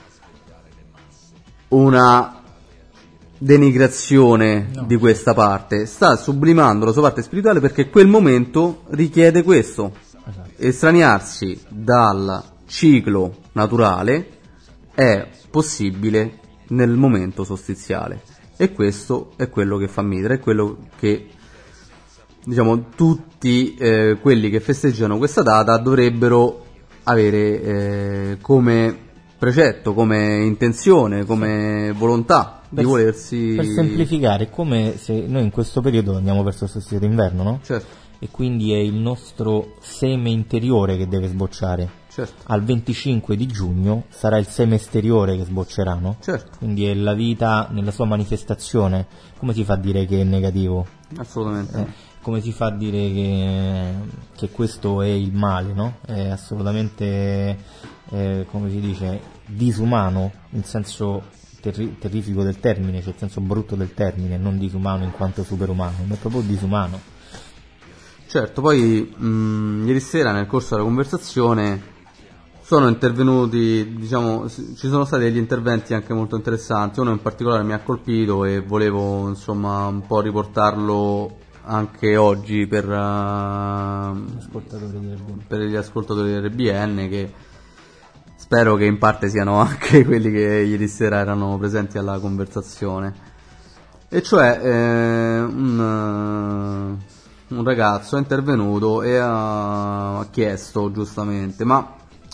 una denigrazione no. di questa parte, sta sublimando la sua parte spirituale perché quel momento richiede questo, esatto. Estraniarsi dal ciclo naturale è possibile nel momento solstiziale, e questo è quello che fa Mitra, è quello che, diciamo, tutti eh, quelli che festeggiano questa data dovrebbero avere eh, come precetto, come intenzione, come volontà di per, volersi... Per semplificare, è come se noi in questo periodo andiamo verso il solstizio d'inverno, no? Certo. E quindi è il nostro seme interiore che deve sbocciare. Certo. Al venticinque di giugno sarà il seme esteriore che sboccerà, no? Certo. Quindi è la vita nella sua manifestazione. Come si fa a dire che è negativo? Assolutamente. Eh, come si fa a dire che, che questo è il male, no? È assolutamente, eh, come si dice, disumano, in senso terri- terrifico del termine, cioè il senso brutto del termine, non disumano in quanto superumano, ma è proprio disumano. Certo, poi mh, ieri sera nel corso della conversazione sono intervenuti, diciamo, ci sono stati degli interventi anche molto interessanti. Uno in particolare mi ha colpito e volevo, insomma, un po' riportarlo anche oggi per, uh, ascoltatori di R B N. per gli ascoltatori di R B N, che spero che in parte siano anche quelli che ieri sera erano presenti alla conversazione. E cioè eh, un, un ragazzo è intervenuto e ha chiesto giustamente: ma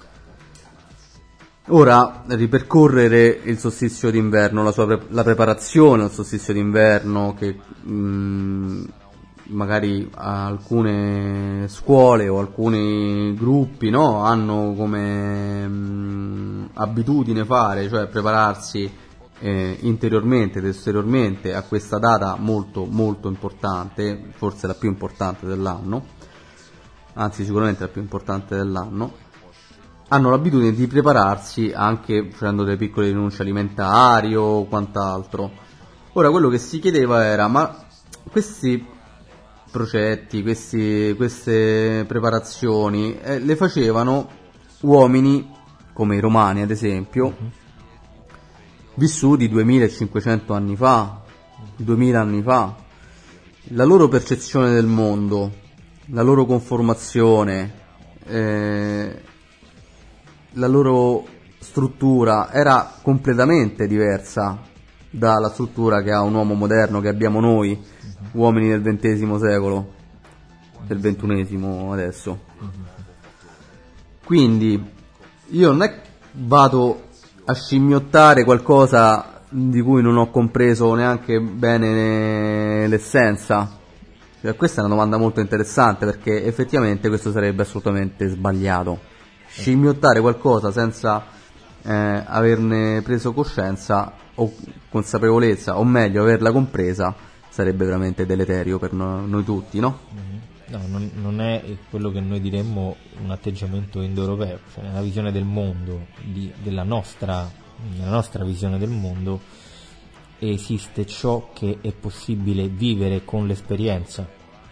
ora ripercorrere il solstizio d'inverno, la sua pre- la preparazione al solstizio d'inverno, che mh, magari alcune scuole o alcuni gruppi, no, hanno come mh, abitudine fare, cioè prepararsi eh, interiormente ed esteriormente a questa data molto molto importante, forse la più importante dell'anno, anzi sicuramente la più importante dell'anno, hanno l'abitudine di prepararsi anche facendo delle piccole rinunce alimentari o quant'altro. Ora quello che si chiedeva era: ma questi progetti, questi, queste preparazioni eh, le facevano uomini come i romani, ad esempio, uh-huh. vissuti duemilacinquecento anni fa, duemila anni fa. La loro percezione del mondo, la loro conformazione, eh, la loro struttura era completamente diversa dalla struttura che ha un uomo moderno, che abbiamo noi, uh-huh. uomini del ventesimo secolo, del ventunesimo adesso. Uh-huh. Quindi io non è che vado a scimmiottare qualcosa di cui non ho compreso neanche bene l'essenza. Cioè, questa è una domanda molto interessante, perché effettivamente questo sarebbe assolutamente sbagliato. Scimmiottare qualcosa senza eh, averne preso coscienza o consapevolezza, o meglio averla compresa, sarebbe veramente deleterio per no- noi tutti, no? Mm-hmm. No, non, non è quello che noi diremmo un atteggiamento indoeuropeo, cioè nella visione del mondo, di, della nostra, nella nostra visione del mondo, esiste ciò che è possibile vivere con l'esperienza.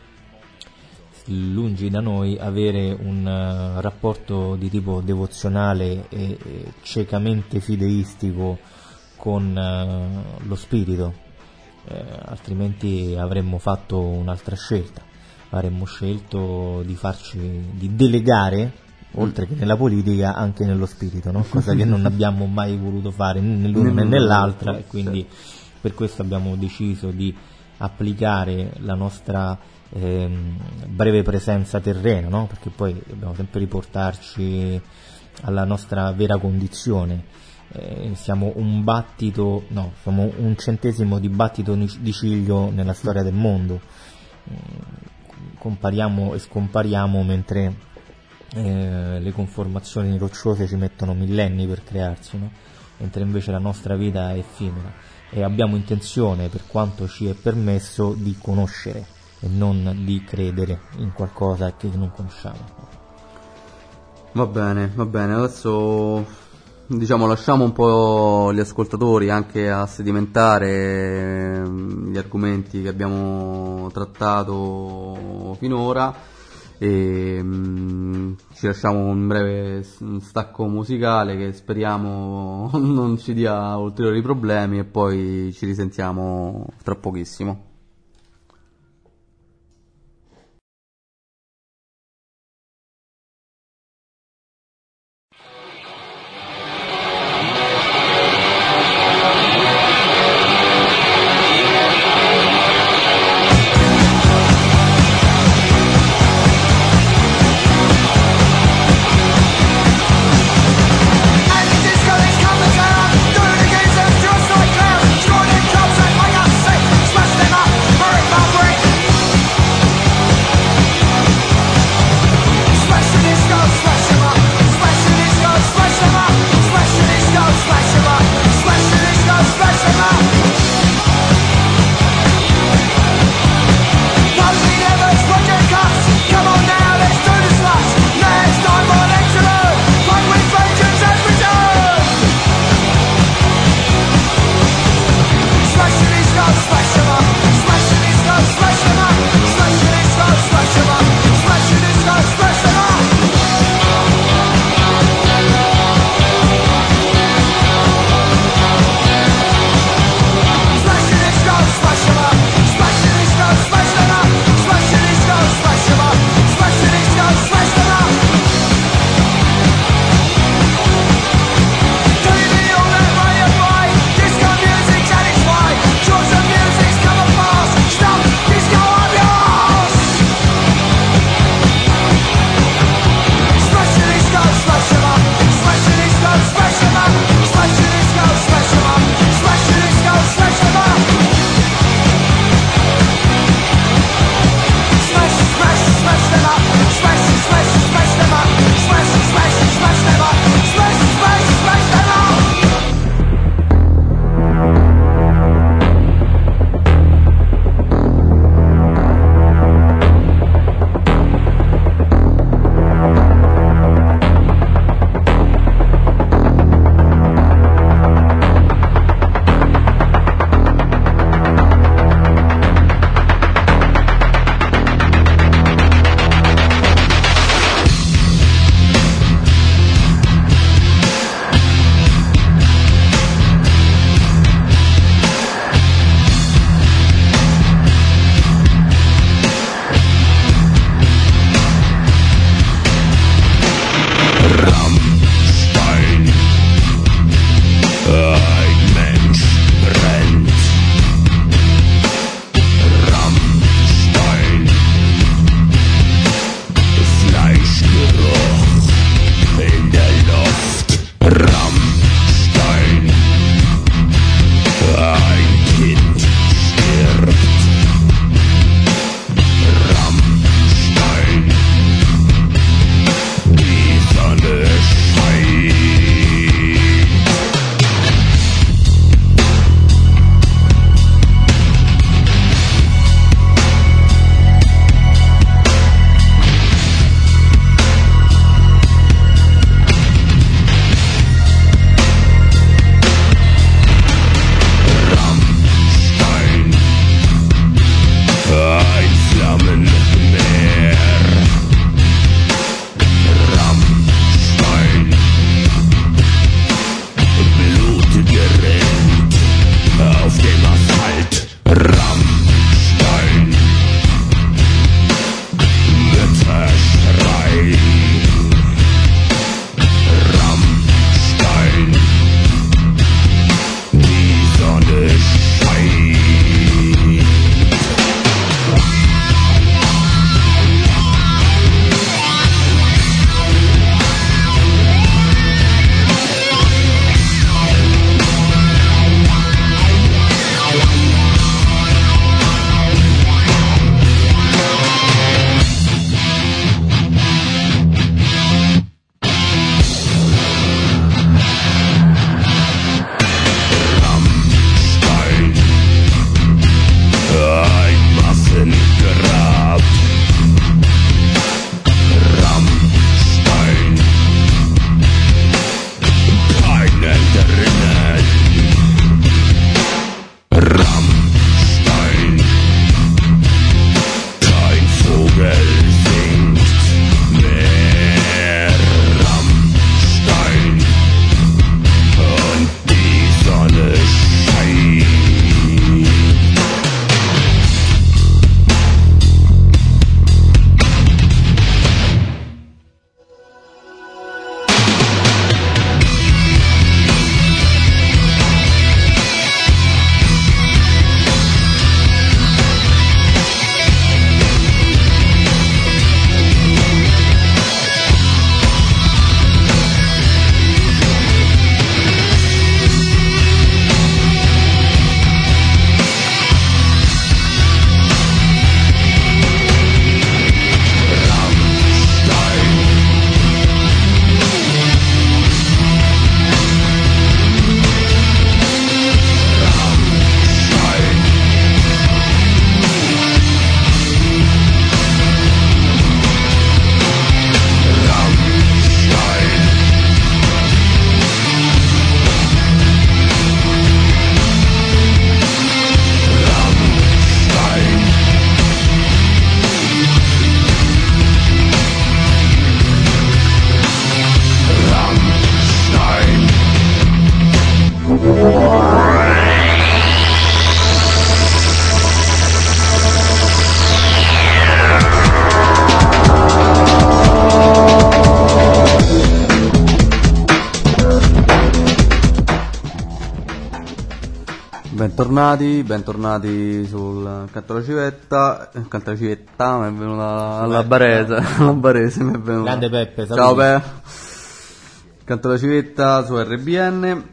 Lungi da noi avere un uh, rapporto di tipo devozionale e, e ciecamente fideistico con uh, lo spirito, eh, altrimenti avremmo fatto un'altra scelta, avremmo scelto di farci, di delegare, oltre che nella politica, anche nello spirito, no? Cosa che non abbiamo mai voluto fare né l'uno né nell'altra, e quindi per questo abbiamo deciso di applicare la nostra ehm, breve presenza terrena, no? Perché poi dobbiamo sempre riportarci alla nostra vera condizione. Eh, siamo un battito, no, siamo un centesimo di battito di ciglio nella storia del mondo. Eh, compariamo e scompariamo mentre eh, le conformazioni rocciose ci mettono millenni per crearsi, no? Mentre invece la nostra vita è effimera, e abbiamo intenzione, per quanto ci è permesso, di conoscere e non di credere in qualcosa che non conosciamo. Va bene, va bene, adesso diciamo lasciamo un po' gli ascoltatori anche a sedimentare ehm, gli argomenti che abbiamo trattato finora e um, ci lasciamo un breve stacco musicale che speriamo non ci dia ulteriori problemi e poi ci risentiamo tra pochissimo. Smash them up! bentornati, bentornati sul Canto alla Civetta, il Canto alla Civetta, mi è venuta alla Barese, alla Barese mi è venuta. Grande Peppe, saluti. Ciao Peppe. Canto alla Civetta su R B N,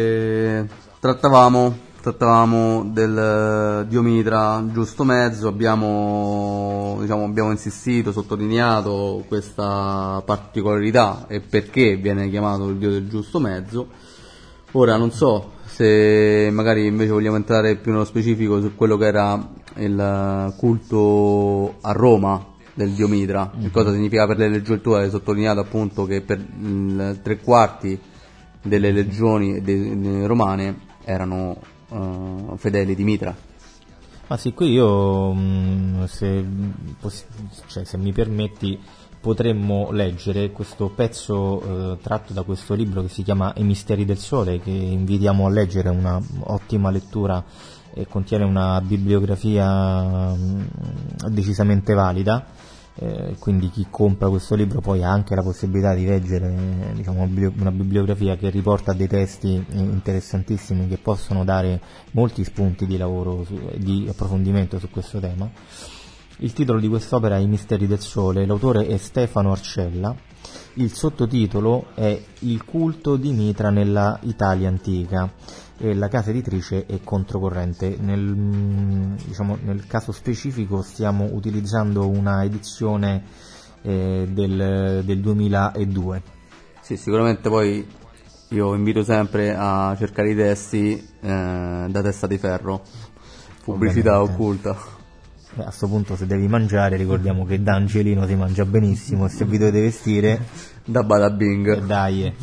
e trattavamo, trattavamo del Dio Mitra giusto mezzo, abbiamo, diciamo, abbiamo insistito, sottolineato questa particolarità e perché viene chiamato il Dio del giusto mezzo. Ora non so se magari invece vogliamo entrare più nello specifico su quello che era il culto a Roma del Dio Mitra, mm-hmm. Cosa significa per le legioni. Tu hai sottolineato appunto che per il tre quarti delle legioni de- de- romane erano uh, fedeli di Mitra. Ma sì, qui io mh, se, poss- cioè, se mi permetti potremmo leggere questo pezzo eh, tratto da questo libro che si chiama I misteri del sole, che invitiamo a leggere, una ottima lettura e contiene una bibliografia mh, decisamente valida, eh, quindi chi compra questo libro poi ha anche la possibilità di leggere, diciamo, una bibliografia che riporta dei testi interessantissimi che possono dare molti spunti di lavoro, su, di approfondimento su questo tema. Il titolo di quest'opera è I misteri del sole, l'autore è Stefano Arcella, il sottotitolo è Il culto di Mitra nella Italia antica e la casa editrice è Controcorrente. Nel, diciamo, nel caso specifico stiamo utilizzando una edizione eh, del, del duemiladue. Sì, sicuramente poi io invito sempre a cercare i testi eh, da testa di ferro, pubblicità Ovviamente. occulta. A questo punto, se devi mangiare, ricordiamo che da Angelino si mangia benissimo, e se vi dovete vestire da Bada Bing, eh, dai eh.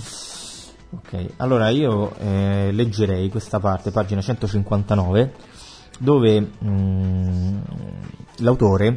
Ok, allora io eh, leggerei questa parte, pagina centocinquantanove, dove mh, l'autore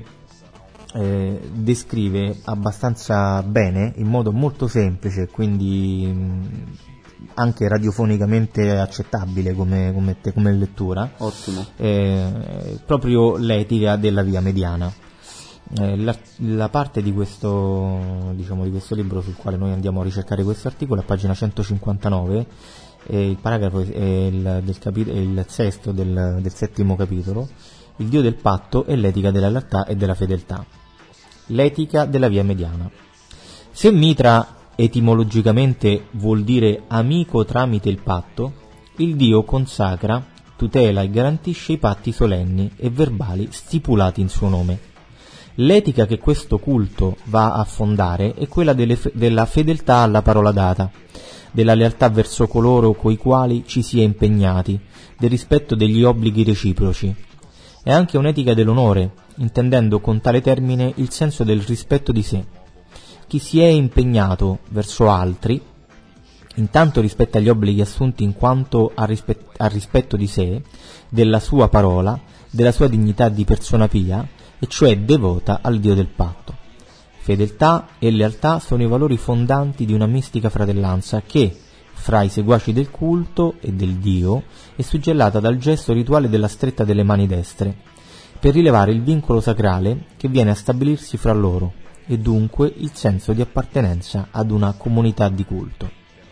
eh, descrive abbastanza bene, in modo molto semplice, quindi mh, anche radiofonicamente accettabile come, come, te, come lettura. Ottimo. Eh, proprio l'etica della via mediana. Eh, la, la parte di questo, diciamo, di questo libro sul quale noi andiamo a ricercare questo articolo, a pagina centocinquantanove, eh, il paragrafo è il, del capi- è il sesto del, del settimo capitolo, il Dio del patto e l'etica della lealtà e della fedeltà. L'etica della via mediana. Se Mitra etimologicamente vuol dire amico tramite il patto, il Dio consacra, tutela e garantisce i patti solenni e verbali stipulati in suo nome. L'etica che questo culto va a fondare è quella delle, della fedeltà alla parola data, della lealtà verso coloro coi quali ci si è impegnati, del rispetto degli obblighi reciproci. È anche un'etica dell'onore, intendendo con tale termine il senso del rispetto di sé. Chi si è impegnato verso altri, intanto rispetta gli obblighi assunti in quanto a, rispet- a rispetto di sé, della sua parola, della sua dignità di persona pia, e cioè devota al Dio del patto. Fedeltà e lealtà sono i valori fondanti di una mistica fratellanza che, fra i seguaci del culto e del Dio, è suggellata dal gesto rituale della stretta delle mani destre, per rilevare il vincolo sacrale che viene a stabilirsi fra loro, e dunque il senso di appartenenza ad una comunità di culto.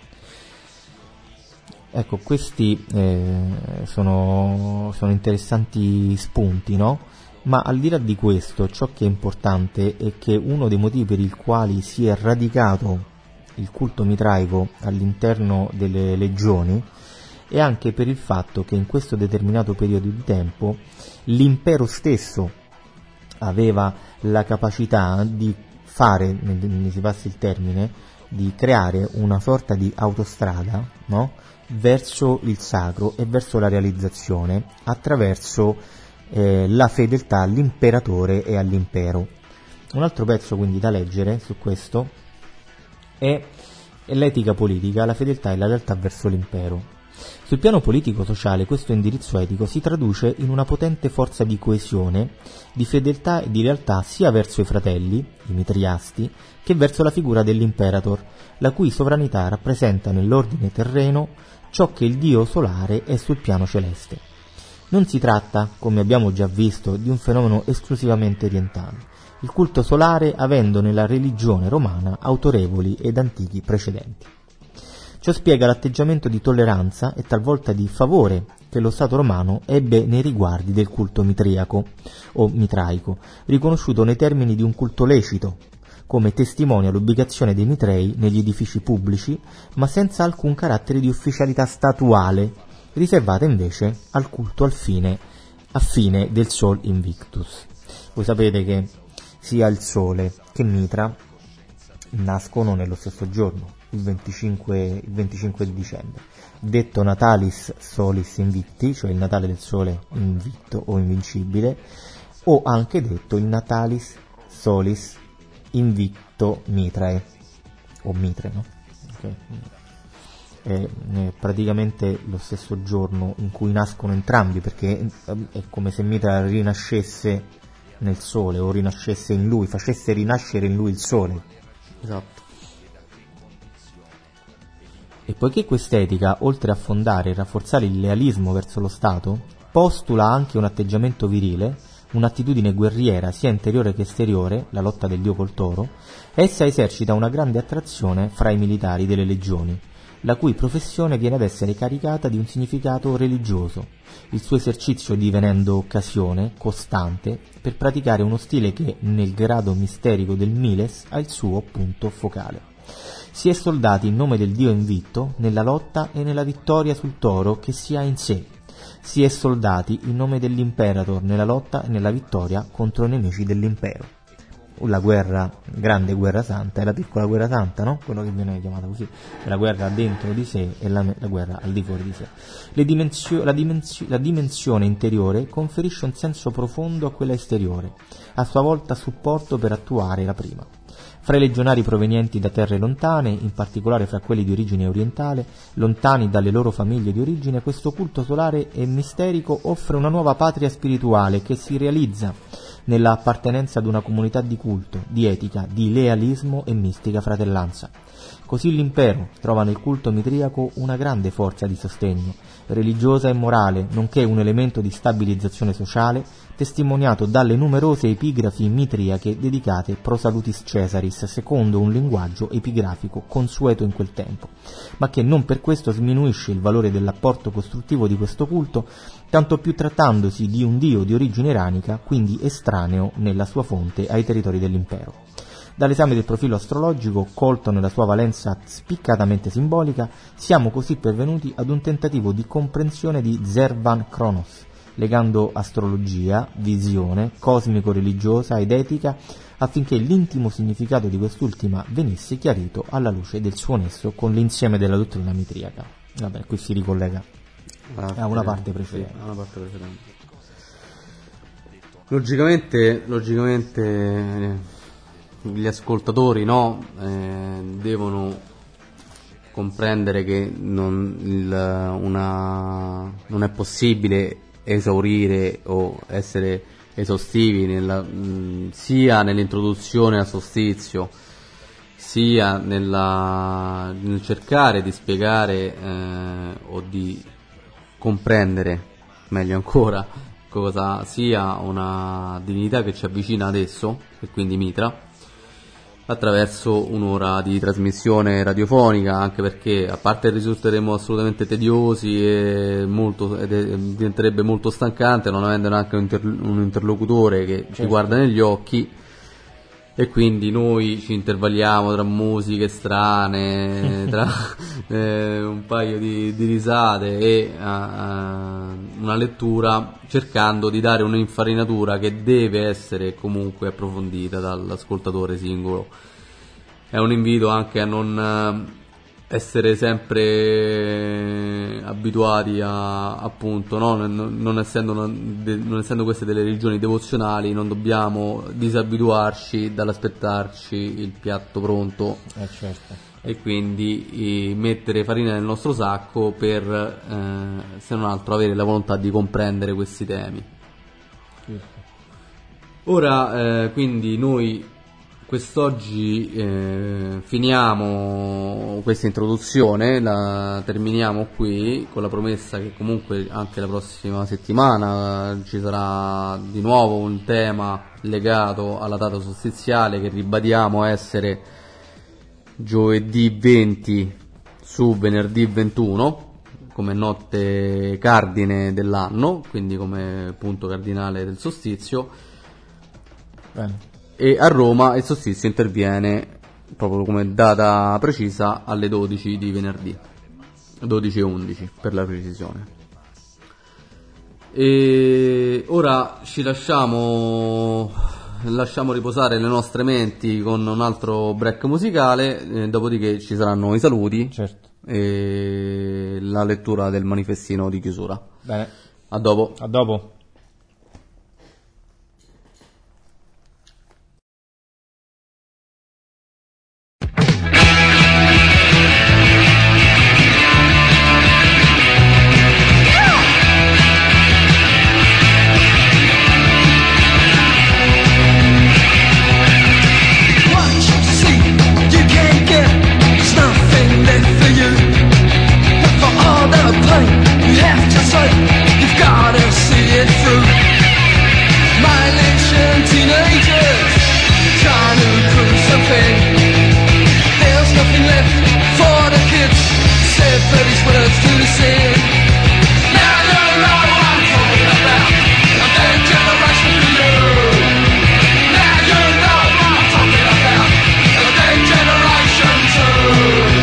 Ecco, questi eh, sono, sono interessanti spunti, no? Ma al di là di questo, ciò che è importante è che uno dei motivi per i quali si è radicato il culto mitraico all'interno delle legioni è anche per il fatto che in questo determinato periodo di tempo l'impero stesso aveva la capacità di fare, ne si passi il termine, di creare una sorta di autostrada, no? Verso il sacro e verso la realizzazione attraverso eh, la fedeltà all'imperatore e all'impero. Un altro pezzo quindi da leggere su questo è l'etica politica, la fedeltà e la lealtà verso l'impero. Sul piano politico-sociale questo indirizzo etico si traduce in una potente forza di coesione, di fedeltà e di lealtà sia verso i fratelli, i mitriasti, che verso la figura dell'imperator, la cui sovranità rappresenta nell'ordine terreno ciò che il dio solare è sul piano celeste. Non si tratta, come abbiamo già visto, di un fenomeno esclusivamente orientale, il culto solare avendo nella religione romana autorevoli ed antichi precedenti. Ciò spiega l'atteggiamento di tolleranza e talvolta di favore che lo Stato romano ebbe nei riguardi del culto mitriaco o mitraico, riconosciuto nei termini di un culto lecito, come testimonia l'ubicazione dei mitrei negli edifici pubblici, ma senza alcun carattere di ufficialità statuale, riservata invece al culto al fine, a fine del Sol Invictus. Voi sapete che sia il Sole che Mitra nascono nello stesso giorno, il venticinque, il venticinque di dicembre, detto Natalis Solis Invicti, cioè il Natale del Sole invitto o invincibile, o anche detto il Natalis Solis Invicto Mitrae, o Mitre, no? Okay. È, è praticamente lo stesso giorno in cui nascono entrambi, perché è come se Mitra rinascesse nel Sole, o rinascesse in lui, facesse rinascere in lui il Sole. Esatto. E poiché quest'etica, oltre a fondare e rafforzare il lealismo verso lo Stato, postula anche un atteggiamento virile, un'attitudine guerriera sia interiore che esteriore, la lotta del dio col toro, essa esercita una grande attrazione fra i militari delle legioni, la cui professione viene ad essere caricata di un significato religioso, il suo esercizio divenendo occasione costante per praticare uno stile che, nel grado misterico del miles, ha il suo punto focale. Si è soldati in nome del dio invitto nella lotta e nella vittoria sul toro che si ha in sé. Si è soldati in nome dell'imperator nella lotta e nella vittoria contro i nemici dell'impero. La guerra, grande guerra santa, e la piccola guerra santa, no? Quello che viene chiamato così, la guerra dentro di sé e la, la guerra al di fuori di sé. Le dimensio, la, dimensio, la dimensione interiore conferisce un senso profondo a quella esteriore, a sua volta supporto per attuare la prima. Fra i legionari provenienti da terre lontane, in particolare fra quelli di origine orientale, lontani dalle loro famiglie di origine, questo culto solare e misterico offre una nuova patria spirituale che si realizza nella appartenenza ad una comunità di culto, di etica, di lealismo e mistica fratellanza. Così l'impero trova nel culto mitriaco una grande forza di sostegno, religiosa e morale, nonché un elemento di stabilizzazione sociale, testimoniato dalle numerose epigrafi mitriache dedicate pro salutis Caesaris, secondo un linguaggio epigrafico consueto in quel tempo, ma che non per questo sminuisce il valore dell'apporto costruttivo di questo culto, tanto più trattandosi di un dio di origine iranica, quindi estraneo nella sua fonte ai territori dell'impero. Dall'esame del profilo astrologico, colto nella sua valenza spiccatamente simbolica, siamo così pervenuti ad un tentativo di comprensione di Zervan Kronos, legando astrologia, visione, cosmico-religiosa ed etica, affinché l'intimo significato di quest'ultima venisse chiarito alla luce del suo nesso con l'insieme della dottrina mitriaca. Vabbè, qui si ricollega Ah, a una sì, parte precedente. sì, a una parte precedente. Logicamente, logicamente eh, gli ascoltatori, no, eh, devono comprendere che non, il, una, non è possibile esaurire o essere esaustivi nella, mh, sia nell'introduzione al solstizio, sia nella, nel cercare di spiegare eh, o di comprendere meglio ancora cosa sia una divinità che ci avvicina adesso, e quindi Mitra, attraverso un'ora di trasmissione radiofonica, anche perché a parte risulteremo assolutamente tediosi e molto, ed è, diventerebbe molto stancante non avendo neanche un, inter, un interlocutore che certo. ci guarda negli occhi, e quindi noi ci intervalliamo tra musiche strane, tra eh, un paio di, di risate e uh, uh, una lettura, cercando di dare un'infarinatura che deve essere comunque approfondita dall'ascoltatore singolo. È un invito anche a non uh, essere sempre abituati a, appunto, no? non, non, essendo una, de, non essendo queste delle religioni devozionali, non dobbiamo disabituarci dall'aspettarci il piatto pronto, eh certo. e quindi eh, mettere farina nel nostro sacco per eh, se non altro avere la volontà di comprendere questi temi. Sì. Ora eh, quindi noi quest'oggi eh, finiamo questa introduzione, la terminiamo qui con la promessa che comunque anche la prossima settimana ci sarà di nuovo un tema legato alla data solstiziale, che ribadiamo essere giovedì venti su venerdì ventuno come notte cardine dell'anno, quindi come punto cardinale del solstizio. Bene. E a Roma il solstizio interviene proprio come data precisa alle dodici di venerdì, dodici e undici per la precisione. E ora ci lasciamo lasciamo riposare le nostre menti con un altro break musicale, eh, dopodiché ci saranno i saluti, Certo. e la lettura del manifestino di chiusura. Bene. A dopo. A dopo. You've gotta see it through. Mileage teenagers trying to prove something. There's nothing left for the kids, said Freddie's words to the sin. Now you know what I'm talking about, a big generation for you. Now you know what I'm talking about, a big generation too.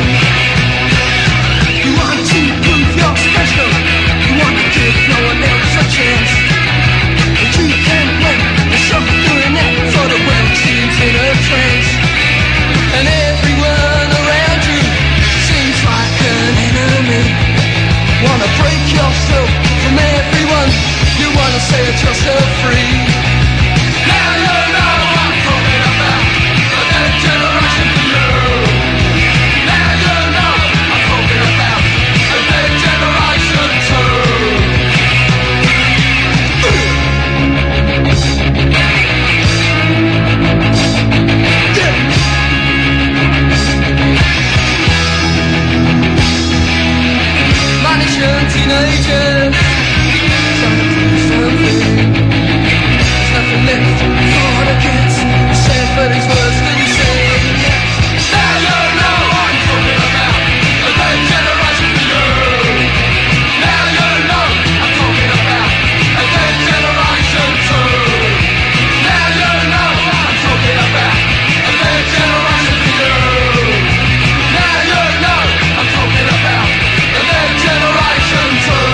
You want to prove you're special, you want to give no one else a chance. But you can't win, and stop doing that for the world seems in a trance. And everyone around you seems like an enemy. Wanna break yourself from everyone, you wanna set yourself free. Now you know what I'm talking about, a dead generation for you. Now you know what I'm talking about, a dead generation too. Managing teenagers trying to prove something. There's nothing left for the kids, said but his words to be said. Now you know what I'm talking about, a dead generation for you. Now you know I'm talking about, a dead generation too. Now you know what I'm talking about, a dead generation for you. Now you know I'm talking about, a dead generation too.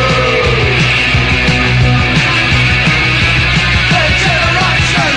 Dead generation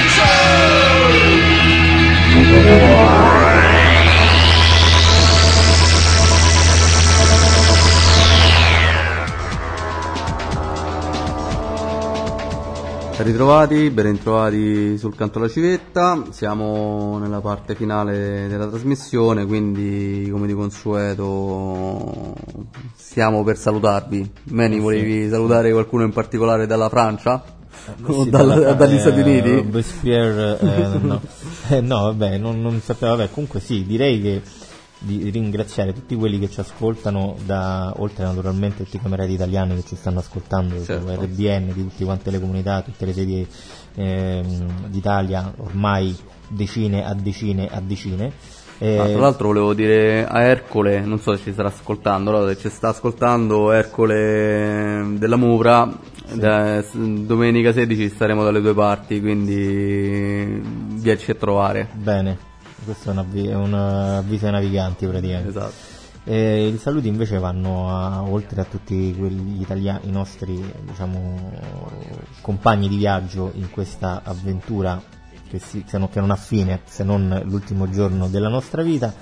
Ben ritrovati, ben ritrovati sul Canto alla Civetta. Siamo nella parte finale della trasmissione, quindi come di consueto stiamo per salutarvi. Meni, volevi salutare qualcuno in particolare dalla Francia? O Sì, dalla- dalla- dagli eh, Stati Uniti? Robespierre, eh, no. Eh, no, vabbè, non, non sapevo, vabbè, comunque sì, direi che di ringraziare tutti quelli che ci ascoltano, da, oltre naturalmente tutti i camerati italiani che ci stanno ascoltando, Certo. su R B N, di tutte quante le comunità, tutte le sedi ehm, d'Italia, ormai decine a decine a decine. Eh, Ah, tra l'altro volevo dire a Ercole, non so se ci starà ascoltando, allora, se ci sta ascoltando Ercole della Mura, da- s- domenica sedici staremo dalle due parti, quindi viaci a trovare. bene, questo è un, avvi- è un avviso ai naviganti praticamente. Esatto. Eh, I saluti invece vanno a, oltre a tutti quelli italiani, i nostri, diciamo, compagni di viaggio in questa avventura che, si, che non- che non ha fine se non l'ultimo giorno della nostra vita,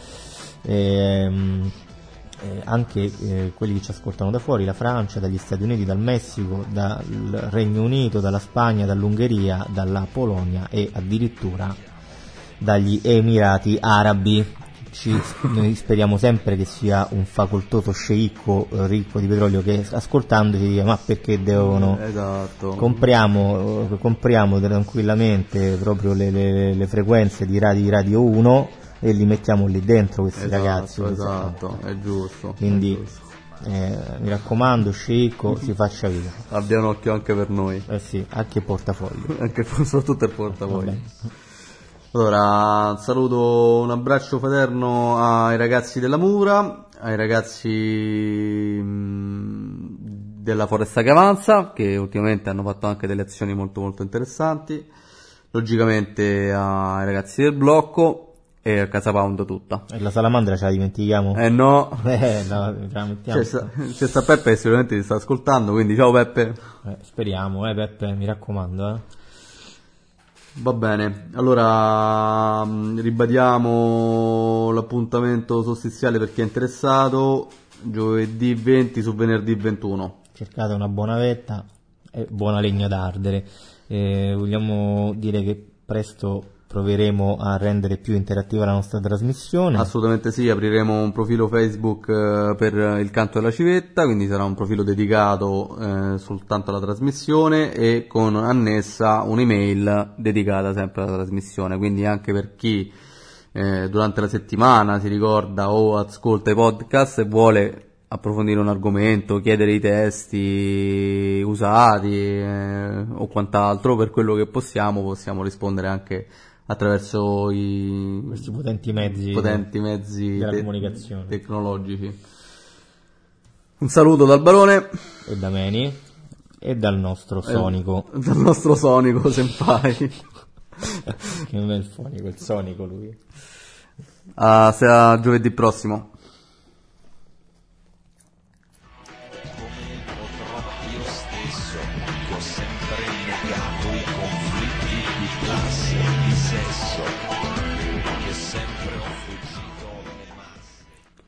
ehm, eh, anche eh, quelli che ci ascoltano da fuori, la Francia, dagli Stati Uniti, dal Messico, dal Regno Unito, dalla Spagna, dall'Ungheria, dalla Polonia e addirittura dagli Emirati Arabi. Ci, noi speriamo sempre che sia un facoltoso sceicco eh, ricco di petrolio che ascoltando ci dica: ma perché devono Esatto. compriamo, eh, compriamo tranquillamente proprio le, le, le frequenze di radio, di radio uno e li mettiamo lì dentro questi Esatto, ragazzi. esatto, è giusto. Quindi è giusto. eh, mi raccomando, sceicco, si faccia vivo. Abbia un occhio anche per noi, Eh sì, anche portafoglio. anche soprattutto il portafoglio. Vabbè. Allora, saluto, un abbraccio fraterno ai ragazzi della Mura, ai ragazzi mh, della Foresta che Avanza, che ultimamente hanno fatto anche delle azioni molto molto interessanti, logicamente ai ragazzi del blocco e a Casa Pound tutta. E la salamandra ce la dimentichiamo? Eh no, Eh, no, ce la mettiamo. c'è sta, c'è sta Peppe che sicuramente ti sta ascoltando, quindi ciao Peppe. Eh, speriamo, eh Peppe, mi raccomando, eh. Va bene, allora mh, ribadiamo l'appuntamento solstiziale per chi è interessato, giovedì venti su venerdì ventuno. Cercate una buona vetta e buona legna da ardere. Eh, vogliamo dire che presto proveremo a rendere più interattiva la nostra trasmissione. Assolutamente sì, apriremo un profilo Facebook eh, per il canto della civetta, quindi sarà un profilo dedicato eh, soltanto alla trasmissione e con annessa un'email dedicata sempre alla trasmissione, quindi anche per chi eh, durante la settimana si ricorda o ascolta i podcast e vuole approfondire un argomento, chiedere i testi usati eh, o quant'altro, per quello che possiamo possiamo rispondere anche attraverso i questi potenti mezzi, potenti mezzi della te- comunicazione tecnologici. Un saluto dal Barone e da Meni e dal nostro Sonico, eh, dal nostro Sonico senpai. che non è il fonico, il Sonico lui. A, a giovedì prossimo. Io stesso ho sempre negato i conflitti di classe, di sesso, che sempre ho fuggito le masse.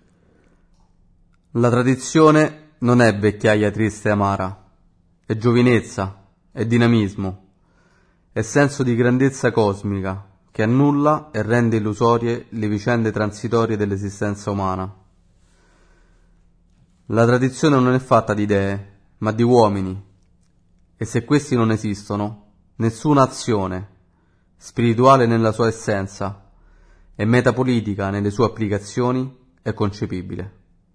La tradizione non è vecchiaia triste e amara, è giovinezza, è dinamismo, è senso di grandezza cosmica che annulla e rende illusorie le vicende transitorie dell'esistenza umana. La tradizione non è fatta di idee, ma di uomini, e se questi non esistono, nessuna azione, spirituale nella sua essenza e metapolitica nelle sue applicazioni, è concepibile.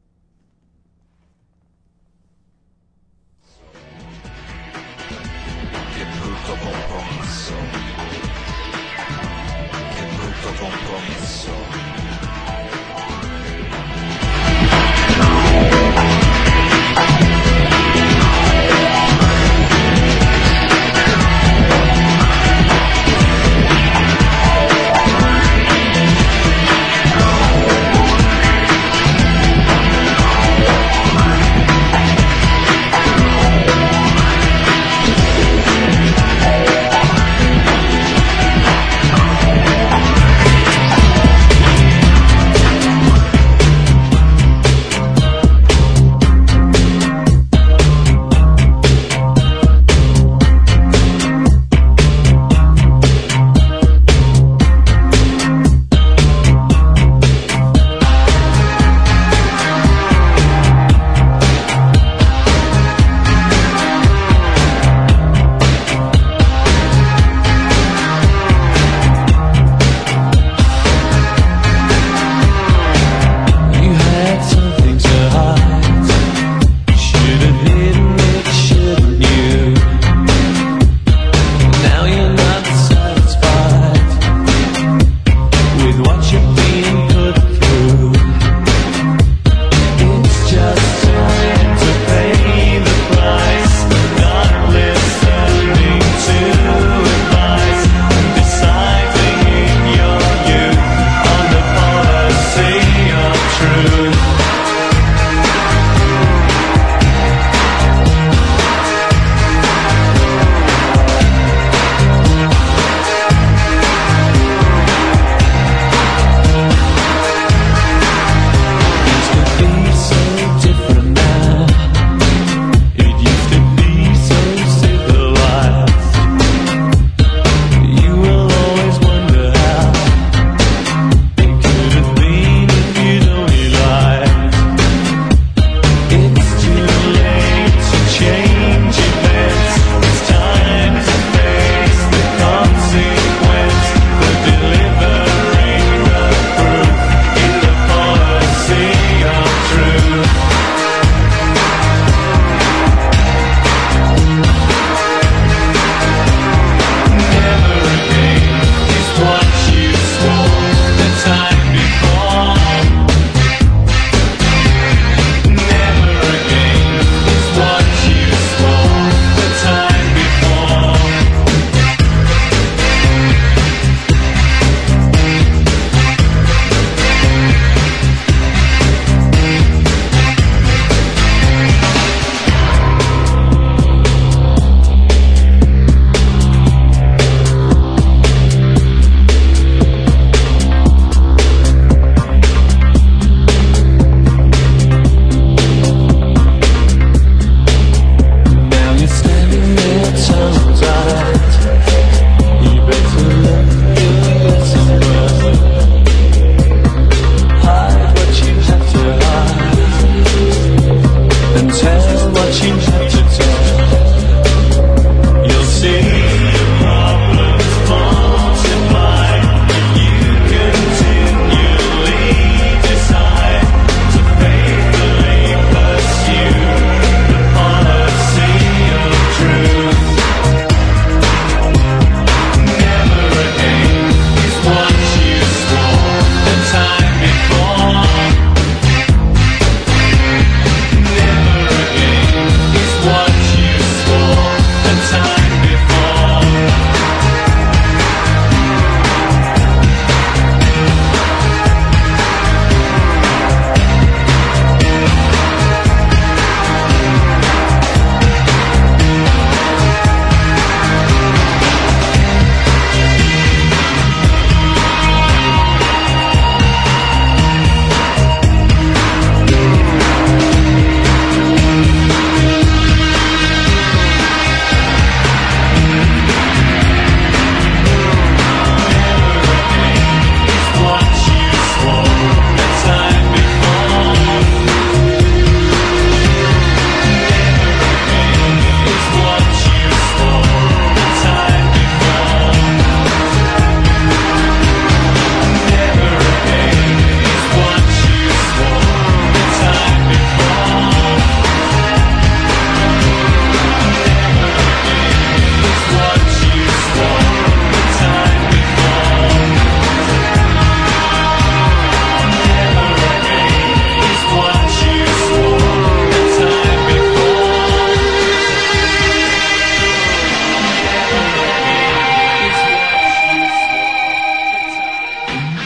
Che brutto compromesso, che brutto compromesso.